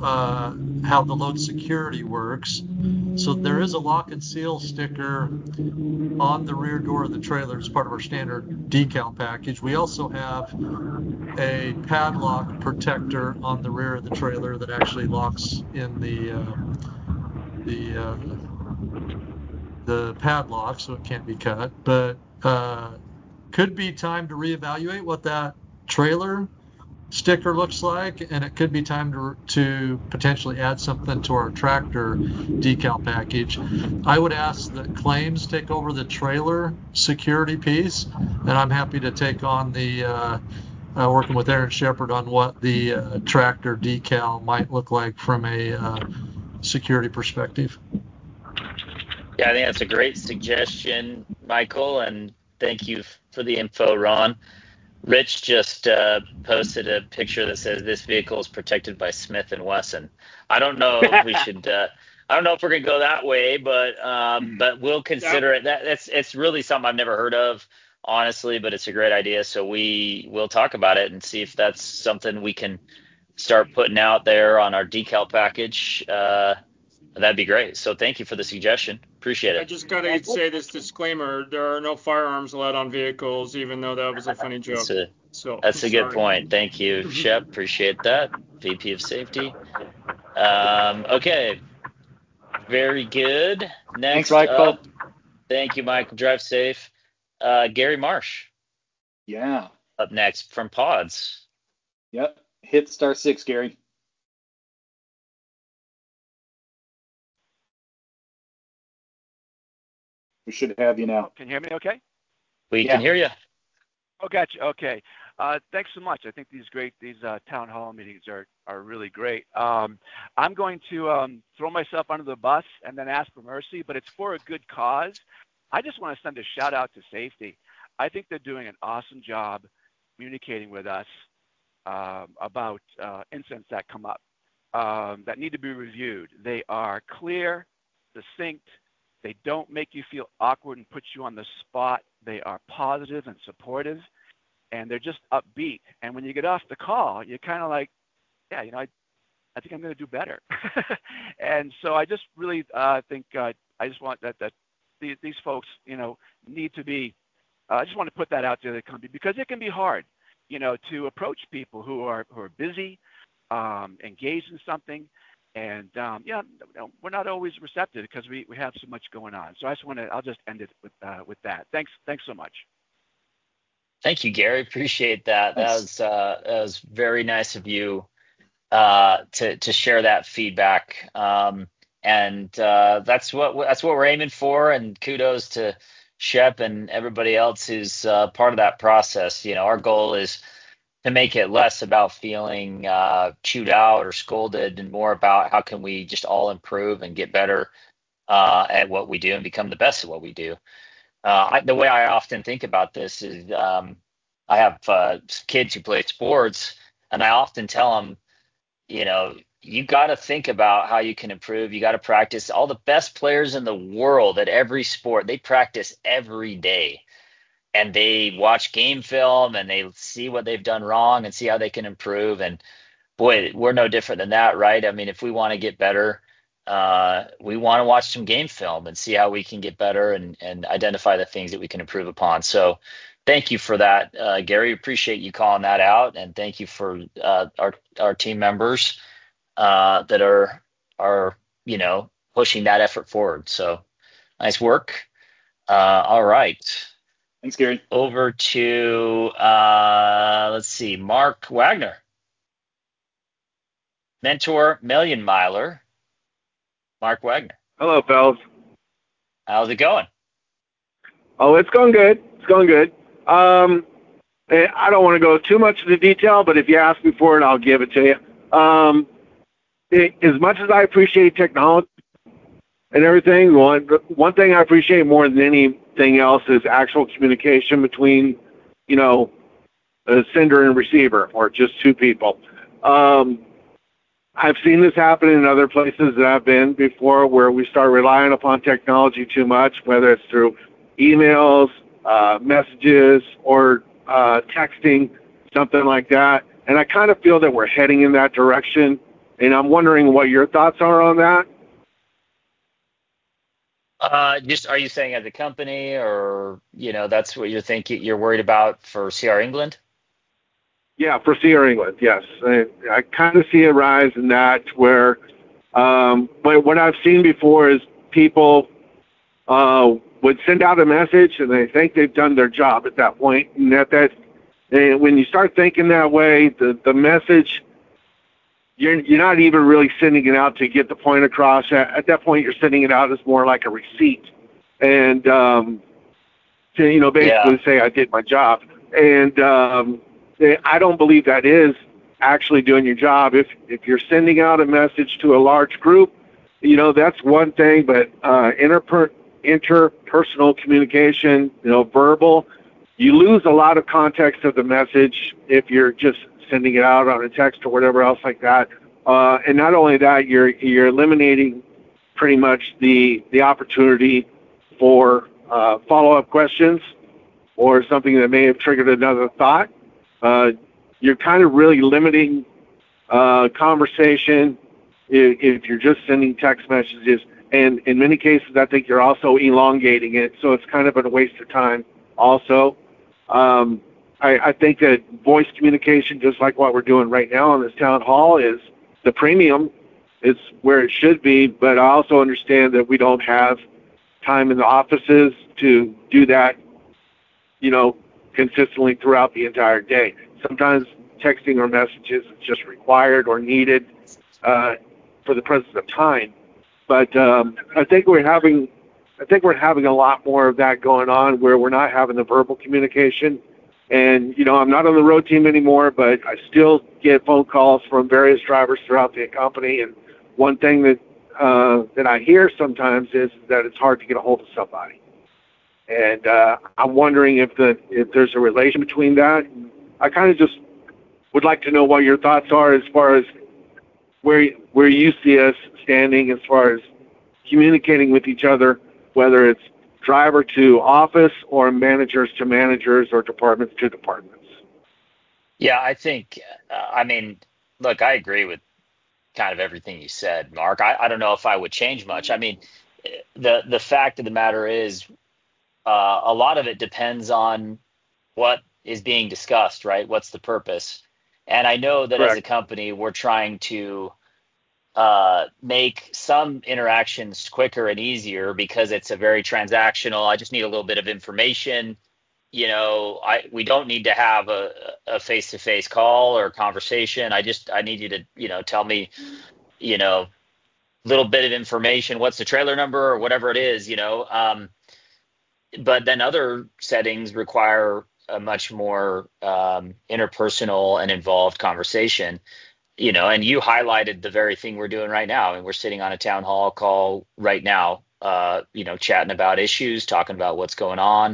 uh, how the load security works. So there is a lock and seal sticker on the rear door of the trailer as part of our standard decal package. We also have a padlock protector on the rear of the trailer that actually locks in the uh, the uh, the padlock, so it can't be cut. But uh, could be time to reevaluate what that trailer sticker looks like, and it could be time to to potentially add something to our tractor decal package. I would ask that claims take over the trailer security piece, and I'm happy to take on the uh, uh, working with Aaron Shepard on what the uh, tractor decal might look like from a uh, security perspective. Yeah, I think that's a great suggestion, Michael, and thank you for the info, Ron. Rich just uh, posted a picture that says this vehicle is protected by Smith and Wesson. I don't know if we should. Uh, I don't know if we're gonna go that way, but um, but we'll consider it. That that's it's really something I've never heard of, honestly. But it's a great idea, so we will talk about it and see if that's something we can start putting out there on our decal package. Uh, that'd be great. So thank you for the suggestion. Appreciate I it. just got to say this disclaimer: there are no firearms allowed on vehicles, even though that was a funny joke. That's a, so that's a I'm good sorry. point. Thank you, Shep. Appreciate that. V P of Safety. Um, okay. Very good. Next Thanks, Michael. up, thank you, Michael. Drive safe. Uh, Gary Marsh. Yeah. Up next from Pods. Yep. Hit star six, Gary. We should have you now. Can you hear me okay? We Yeah. can hear you. Oh, gotcha. Okay. Uh, thanks so much. I think these great these uh, town hall meetings are are really great. Um, I'm going to um, throw myself under the bus and then ask for mercy, but it's for a good cause. I just want to send a shout out to safety. I think they're doing an awesome job communicating with us um, about uh, incidents that come up um, that need to be reviewed. They are clear, succinct. They don't make you feel awkward and put you on the spot. They are positive and supportive, and they're just upbeat. And when you get off the call, you're kind of like, yeah, you know, I, I think I'm going to do better. And so I just really uh, think uh, I just want that that these, these folks, you know, need to be. Uh, I just want to put that out there to the company because it can be hard, you know, to approach people who are who are busy, um, engaged in something. And um, yeah, we're not always receptive because we, we have so much going on. So I just want to, I'll just end it with uh, with that. Thanks, thanks so much. Thank you, Gary. Appreciate that. Thanks. That was uh, that was very nice of you uh, to to share that feedback. Um, and uh, that's what that's what we're aiming for. And kudos to Shep and everybody else who's uh, part of that process. You know, our goal is to make it less about feeling uh, chewed out or scolded and more about how can we just all improve and get better uh, at what we do and become the best at what we do. Uh, I, the way I often think about this is um, I have uh, kids who play sports, and I often tell them, you know, you got to think about how you can improve. You got to practice. All the best players in the world at every sport, they practice every day. And they watch game film and they see what they've done wrong and see how they can improve. And boy, we're no different than that, right? I mean, if we want to get better, uh, we want to watch some game film and see how we can get better and, and identify the things that we can improve upon. So thank you for that, uh, Gary. Appreciate you calling that out. And thank you for uh, our, our team members uh, that are, are, you know, pushing that effort forward. So nice work. Uh, all right. Thanks, Gary. Over to, uh, let's see, Mark Wagner. Mentor Million Miler, Mark Wagner. Hello, fellas. How's it going? Oh, it's going good. It's going good. Um, I don't want to go too much into detail, but if you ask me for it, I'll give it to you. Um, it, as much as I appreciate technology and everything, one, one thing I appreciate more than anything else is actual communication between, you know, a sender and receiver, or just two people. Um, I've seen this happen in other places that I've been before where we start relying upon technology too much, whether it's through emails, uh, messages, or uh, texting, something like that. And I kind of feel that we're heading in that direction. And I'm wondering what your thoughts are on that. Uh, just are you saying as a company, or you know, that's what you're thinking? You're worried about for C R England? Yeah, for C R England, yes. I, I kind of see a rise in that where, um, but what I've seen before is people uh, would send out a message and they think they've done their job at that point, and that that and when you start thinking that way, the the message. You're, you're not even really sending it out to get the point across. At, at that point, you're sending it out as more like a receipt, and um, to you know basically Yeah. say I did my job. And um, I don't believe that is actually doing your job. If if you're sending out a message to a large group, you know that's one thing. But uh, interper interpersonal communication, you know, verbal, you lose a lot of context of the message if you're just sending it out on a text or whatever else like that. Uh, and not only that, you're you're eliminating pretty much the the opportunity for uh, follow-up questions or something that may have triggered another thought. Uh, you're kind of really limiting uh, conversation if, if you're just sending text messages. And in many cases, I think you're also elongating it, so it's kind of a waste of time also. Um, I, I think that voice communication, just like what we're doing right now on this town hall, is the premium. It's where it should be, but I also understand that we don't have time in the offices to do that, you know, consistently throughout the entire day. Sometimes texting or messages is just required or needed uh, for the presence of time. But um, I think we're having, I think we're having a lot more of that going on, where we're not having the verbal communication. And, you know, I'm not on the road team anymore, but I still get phone calls from various drivers throughout the company. And one thing that uh, that I hear sometimes is that it's hard to get a hold of somebody. And uh, I'm wondering if the if there's a relation between that. I kind of just would like to know what your thoughts are as far as where where you see us standing as far as communicating with each other, whether it's driver to office or managers to managers or departments to departments. Yeah, I think, uh, I mean, look, I agree with kind of everything you said, Mark. I, I don't know if I would change much. I mean, the the fact of the matter is, uh, a lot of it depends on what is being discussed, right? What's the purpose? And I know that as a Correct. company, we're trying to uh, make some interactions quicker and easier because it's a very transactional. I just need a little bit of information. You know, I we don't need to have a a face-to-face call or conversation. I just I need you to, you know, tell me, you know, little bit of information. What's the trailer number or whatever it is, you know. Um, but then other settings require a much more um, interpersonal and involved conversation, you know, and you highlighted the very thing we're doing right now. And we're sitting on a town hall call right now, uh, you know, chatting about issues, talking about what's going on.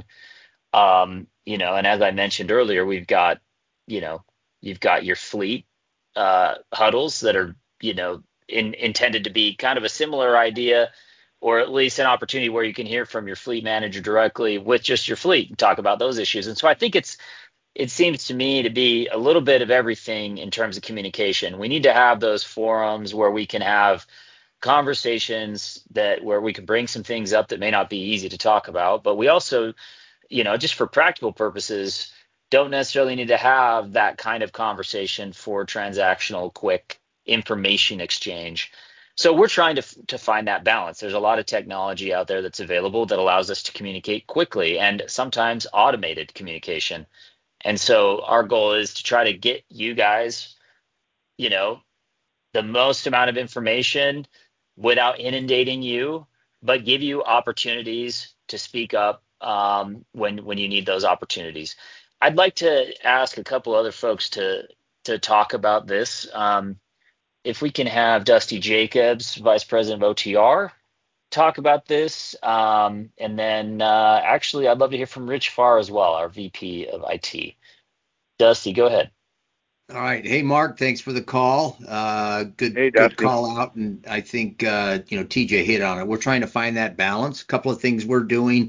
Um, you know, and as I mentioned earlier, we've got, you know, you've got your fleet uh, huddles that are, you know, in, intended to be kind of a similar idea, or at least an opportunity where you can hear from your fleet manager directly with just your fleet and talk about those issues. And so I think it's, it seems to me to be a little bit of everything in terms of communication. We need to have those forums where we can have conversations that where we can bring some things up that may not be easy to talk about, but we also, you know, just for practical purposes, don't necessarily need to have that kind of conversation for transactional, quick information exchange. So we're trying to to find that balance. There's a lot of technology out there that's available that allows us to communicate quickly and sometimes automated communication. And so our goal is to try to get you guys, you know, the most amount of information without inundating you, but give you opportunities to speak up um, when when you need those opportunities. I'd like to ask a couple other folks to to talk about this. Um, if we can have Dusty Jacobs, Vice President of O T R, talk about this, um, and then uh, actually I'd love to hear from Rich Farr as well, our V P of I T. Dusty, go ahead. All right. Hey, Mark, thanks for the call. Uh, good, Hey, good Dusty. call out. And I think, uh, you know, T J hit on it. We're trying to find that balance. A couple of things we're doing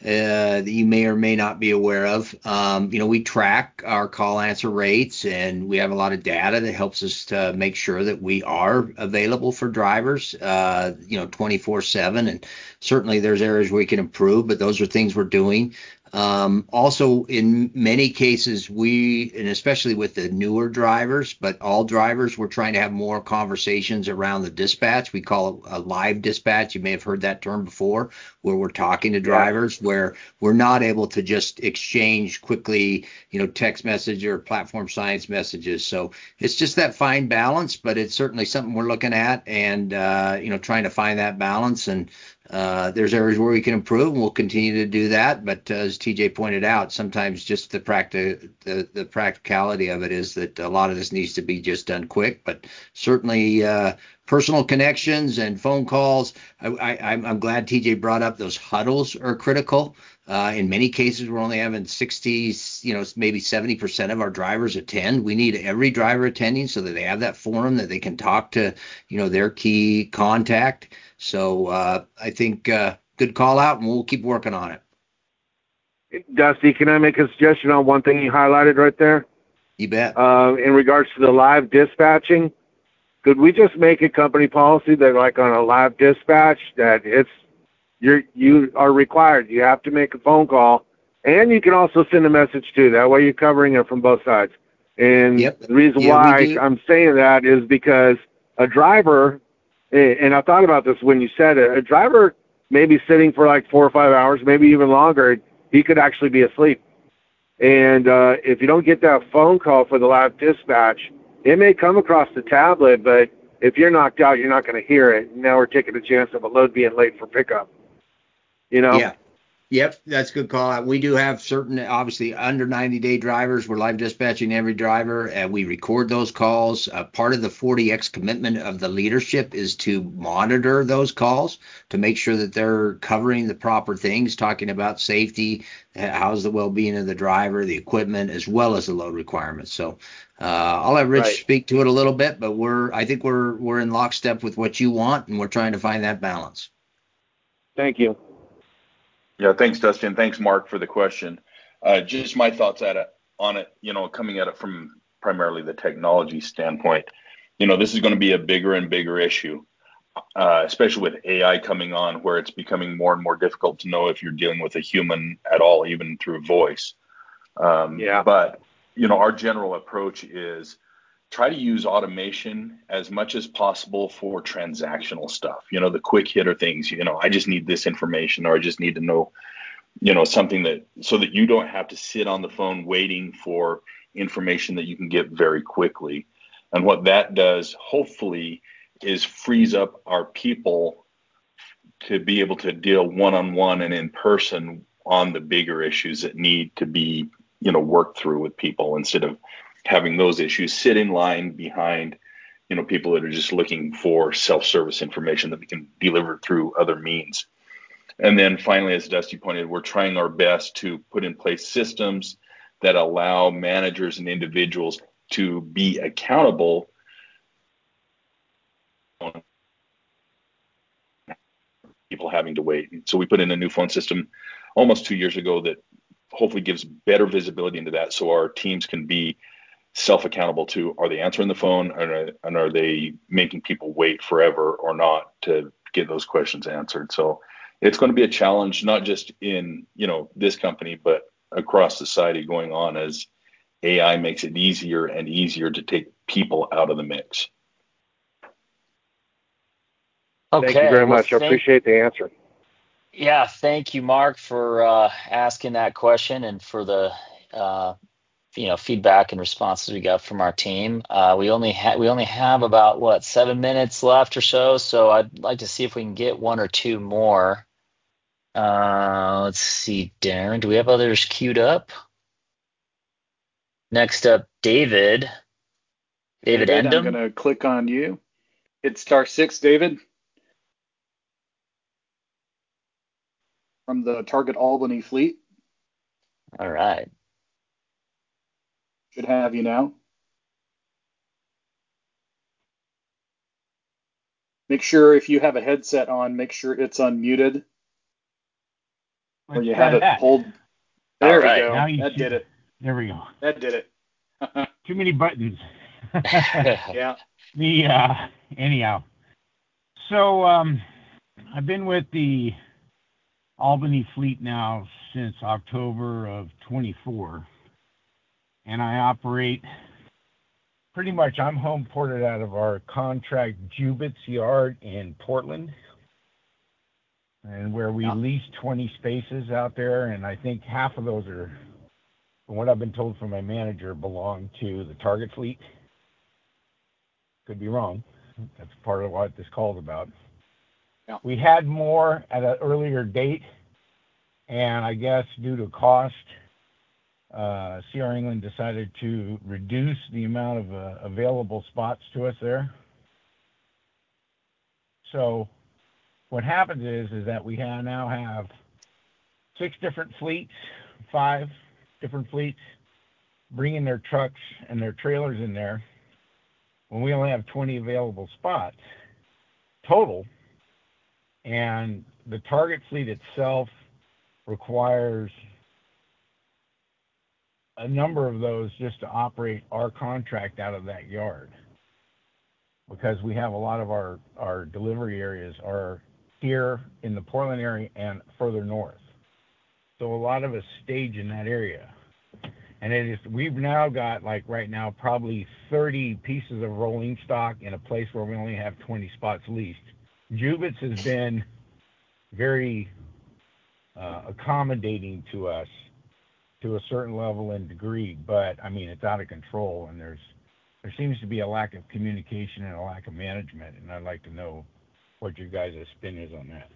uh, that you may or may not be aware of. Um, you know, we track our call answer rates, and we have a lot of data that helps us to make sure that we are available for drivers, uh, you know, twenty-four seven. And certainly there's areas where we can improve, but those are things we're doing. Um, also, in many cases, we, and especially with the newer drivers, but all drivers, we're trying to have more conversations around the dispatch. We call it a live dispatch. You may have heard that term before, where we're talking to drivers, yeah. where we're not able to just exchange quickly, you know, text message or platform science messages. So it's just that fine balance, but it's certainly something we're looking at and, uh, you know, trying to find that balance. And Uh, there's areas where we can improve, and we'll continue to do that. But uh, as T J pointed out, sometimes just the, practi- the the practicality of it is that a lot of this needs to be just done quick. But certainly uh, personal connections and phone calls. I, I, I'm glad T J brought up those huddles are critical. Uh, in many cases, we're only having sixty, you know, maybe seventy percent of our drivers attend. We need every driver attending so that they have that forum that they can talk to, you know, their key contact. So uh, I think uh, good call out, and we'll keep working on it. Dusty, can I make a suggestion on one thing you highlighted right there? You bet. Uh, in regards to the live dispatching, could we just make a company policy that, like on a live dispatch, that it's you're you are required, you have to make a phone call, and you can also send a message too. That way, you're covering it from both sides. And yep. the reason yeah, why I'm saying that is because a driver. And I thought about this when you said it. A driver may be sitting for like four or five hours, maybe even longer. He could actually be asleep. And uh, if you don't get that phone call for the live dispatch, it may come across the tablet, but if you're knocked out, you're not going to hear it. Now we're taking a chance of a load being late for pickup. You know? Yeah. Yep, that's a good call out. We do have certain, obviously, under ninety-day drivers. We're live dispatching every driver, and we record those calls. Uh, part of the forty X commitment of the leadership is to monitor those calls to make sure that they're covering the proper things, talking about safety, how's the well-being of the driver, the equipment, as well as the load requirements. So uh, I'll let Rich right. speak to it a little bit, but we're, I think we're we're in lockstep with what you want, and we're trying to find that balance. Thank you. Yeah, thanks, Dustin. Thanks, Mark, for the question. Uh, just my thoughts at it, on it, you know, coming at it from primarily the technology standpoint. You know, this is going to be a bigger and bigger issue, uh, especially with A I coming on, where it's becoming more and more difficult to know if you're dealing with a human at all, even through voice. Um, yeah. But, you know, our general approach is try to use automation as much as possible for transactional stuff, you know, the quick hitter things, you know, I just need this information, or I just need to know, you know, something that, so that you don't have to sit on the phone waiting for information that you can get very quickly. And what that does, hopefully, is frees up our people to be able to deal one-on-one and in person on the bigger issues that need to be, you know, worked through with people, instead of having those issues sit in line behind, you know, people that are just looking for self-service information that we can deliver through other means. And then finally, as Dusty pointed, we're trying our best to put in place systems that allow managers and individuals to be accountable on people having to wait. So we put in a new phone system almost two years ago that hopefully gives better visibility into that, so our teams can be self-accountable to, are they answering the phone, and are, and are they making people wait forever or not to get those questions answered. So it's going to be a challenge, not just in, you know, this company, but across society going on, as A I makes it easier and easier to take people out of the mix. Okay, Thank you very well, much. I thank, appreciate the answer. Yeah, thank you, Mark, for uh, asking that question, and for the uh, you know feedback and responses we got from our team. Uh, we only ha- we only have about what seven minutes left or so, so I'd like to see if we can get one or two more. Uh, let's see, Darren, do we have others queued up? Next up, David. David, David, I'm Endem. going to click on you. Hit star six, David. From the Target Albany fleet. All right. Should have you now. Make sure if you have a headset on, make sure it's unmuted. Or you have it that. pulled. There All we right. go. Now you That see- did it. There we go. That did it. Too many buttons. Yeah. The uh, anyhow. So um, I've been with the Albany fleet now since October of twenty-four, and I operate pretty much. I'm home ported out of our contract Jubitz yard in Portland, and where we Yeah. lease twenty spaces out there, and I think half of those are, from what I've been told from my manager, belong to the Target fleet. Could be wrong. That's part of what this call's about. Yeah. We had more at an earlier date, and I guess due to cost, uh, C R England decided to reduce the amount of uh, available spots to us there. So what happens is is that we have now have six different fleets, five different fleets, bringing their trucks and their trailers in there when we only have twenty available spots total. And the Target fleet itself requires a number of those just to operate our contract out of that yard, because we have a lot of our, our delivery areas are here in the Portland area and further north. So a lot of us stage in that area. And it is, we've now got, like right now, probably thirty pieces of rolling stock in a place where we only have twenty spots leased. Jubitz has been very uh, accommodating to us to a certain level and degree, but I mean, it's out of control, and there's there seems to be a lack of communication and a lack of management, and I'd like to know what your guys' spin is on that.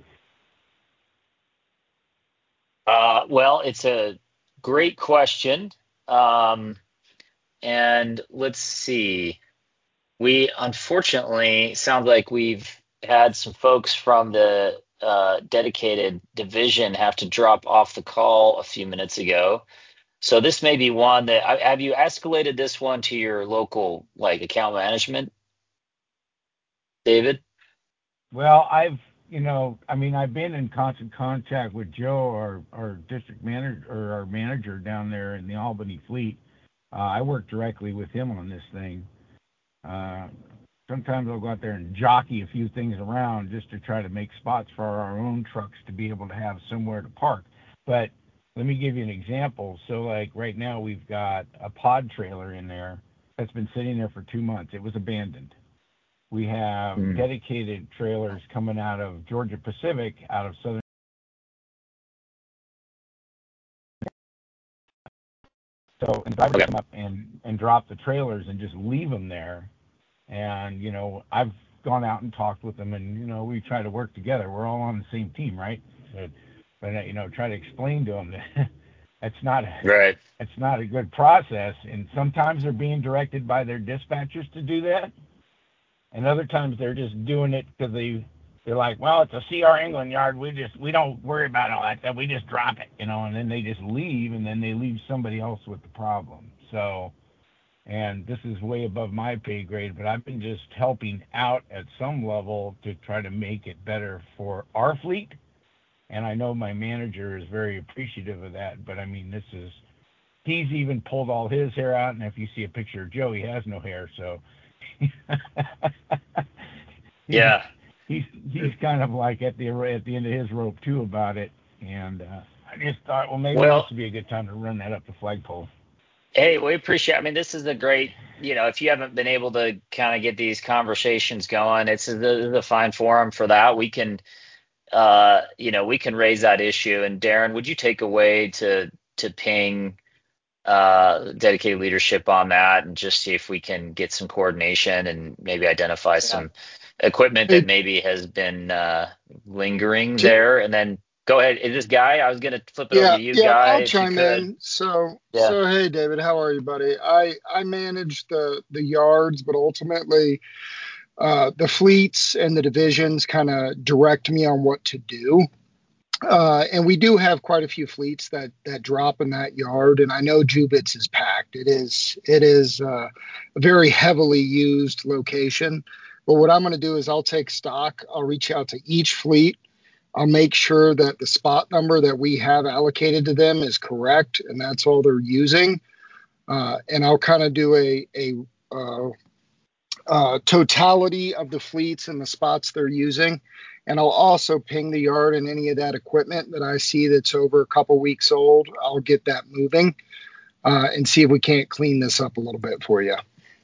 Uh, well, it's a great question. Um, and let's see. We unfortunately sound like we've had some folks from the uh, dedicated division have to drop off the call a few minutes ago. So this may be one that have you escalated this one to your local like account management, David? Well, I've, you know, I mean, I've been in constant contact with Joe, our, our district manager, or our manager down there in the Albany fleet. Uh, I work directly with him on this thing. Uh, sometimes I'll go out there and jockey a few things around just to try to make spots for our own trucks to be able to have somewhere to park. But let me give you an example. So, like, right now we've got a pod trailer in there that's been sitting there for two months. It was abandoned. We have Mm. dedicated trailers coming out of Georgia Pacific, out of Southern. So, and drivers come up and, and drop the trailers and just leave them there. And, you know, I've gone out and talked with them, and, you know, we try to work together. We're all on the same team, right? But, but you know, try to explain to them that that's not a, Right. that's not a good process. And sometimes they're being directed by their dispatchers to do that. And other times they're just doing it because they, they're like, well, it's a C R England yard. We just, we don't worry about all that stuff. We just drop it, you know, and then they just leave, and then they leave somebody else with the problem. So, and this is way above my pay grade, but I've been just helping out at some level to try to make it better for our fleet. And I know my manager is very appreciative of that, but I mean, this is, he's even pulled all his hair out. And if you see a picture of Joe, he has no hair. So, Yeah. He's he's kind of like at the at the end of his rope too about it, and uh, I just thought, well, maybe Well- this would be a good time to run that up the flagpole. Hey, we appreciate. I mean, this is a great. You know, if you haven't been able to kind of get these conversations going, it's the the fine forum for that. We can, uh, you know, we can raise that issue. And Darren, would you take away to to ping uh, dedicated leadership on that and just see if we can get some coordination and maybe identify some equipment that maybe has been uh, lingering there. And then go ahead. Is this Guy? I was going to flip it over Yeah, to you, yeah, Guy. I'll if you chime could. in. So, Yeah. so hey, David, how are you, buddy? I I manage the the yards, but ultimately, uh, the fleets and the divisions kind of direct me on what to do. Uh, and we do have quite a few fleets that that drop in that yard, and I know Jubitz is packed. It is it is uh, a very heavily used location. But what I'm going to do is I'll take stock. I'll reach out to each fleet. I'll make sure that the spot number that we have allocated to them is correct, and that's all they're using. Uh, and I'll kind of do a, a uh, uh, totality of the fleets and the spots they're using. And I'll also ping the yard and any of that equipment that I see that's over a couple weeks old. I'll get that moving uh, and see if we can't clean this up a little bit for you.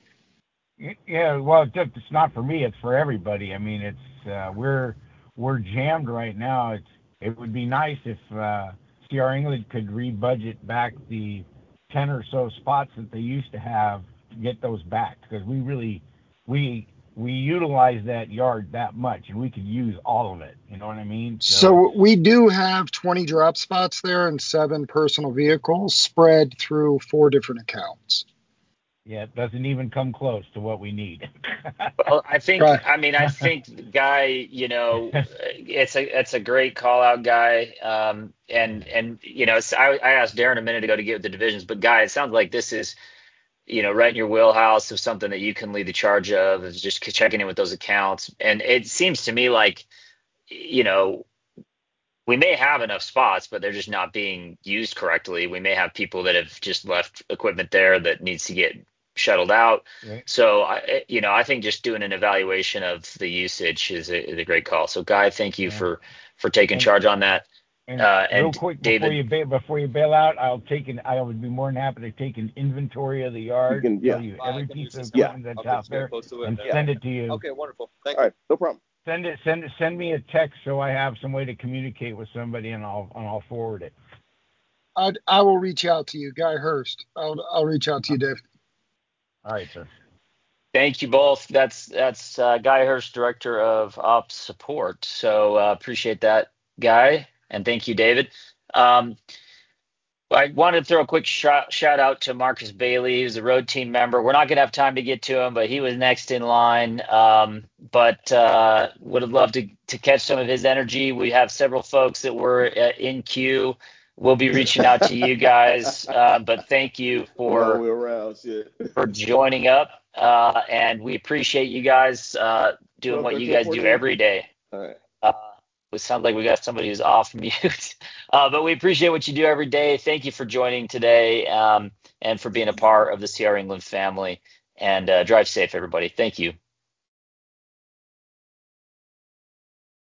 Yeah, well, it's it's not for me. It's for everybody. I mean, it's uh, we're we're jammed right now. It's it would be nice if uh, C R England could re-budget back the ten or so spots that they used to have to get those back, because we really we we utilize that yard that much, and we could use all of it. You know what I mean? So, So we do have twenty drop spots there and seven personal vehicles spread through four different accounts. yeah, it doesn't even come close to what we need. Well, I think, Right. I mean, I think Guy, you know, it's a it's a great call out, Guy. Um, and and you know, so I, I asked Darren a minute ago to get with the divisions, but Guy, it sounds like this is, you know, right in your wheelhouse of something that you can lead the charge of, is just checking in with those accounts. And it seems to me like, you know, we may have enough spots, but they're just not being used correctly. We may have people that have just left equipment there that needs to get shuttled out. Right. So, I, you know, I think just doing an evaluation of the usage is a, is a great call. So, Guy, thank you Yeah. for for taking And charge on that. and Uh, real and quick before David, you bail, before you bail out, I'll take an I would be more than happy to take an inventory of the yard, can- yeah. tell you every piece of Yeah. equipment that's Okay, out stay there, close to it. and Yeah. send it to you. Okay, wonderful. Thank All you. right, no problem. Send it send it send me a text so I have some way to communicate with somebody, and I'll and I'll forward it. I I will reach out to you, Guy Hurst. I'll I'll reach out to you, Dave. All right, sir. thank you both. That's that's uh, Guy Hurst, Director of Ops Support. So uh, appreciate that, Guy, and thank you, David. Um, I wanted to throw a quick shout, shout out to Marcus Bailey, who's a road team member. We're not going to have time to get to him, but he was next in line. Um, but uh, would have loved to, to catch some of his energy. We have several folks that were uh, in queue. We'll be reaching out to you guys. Uh, but thank you While for we're around, shit. for joining up, uh, and we appreciate you guys uh, doing twelve, what you thirteen, guys do fourteen? every day. All right. Uh, it sounds like we got somebody who's off mute, uh, but we appreciate what you do every day. Thank you for joining today, um, and for being a part of the C R England family. And uh, drive safe, everybody. Thank you.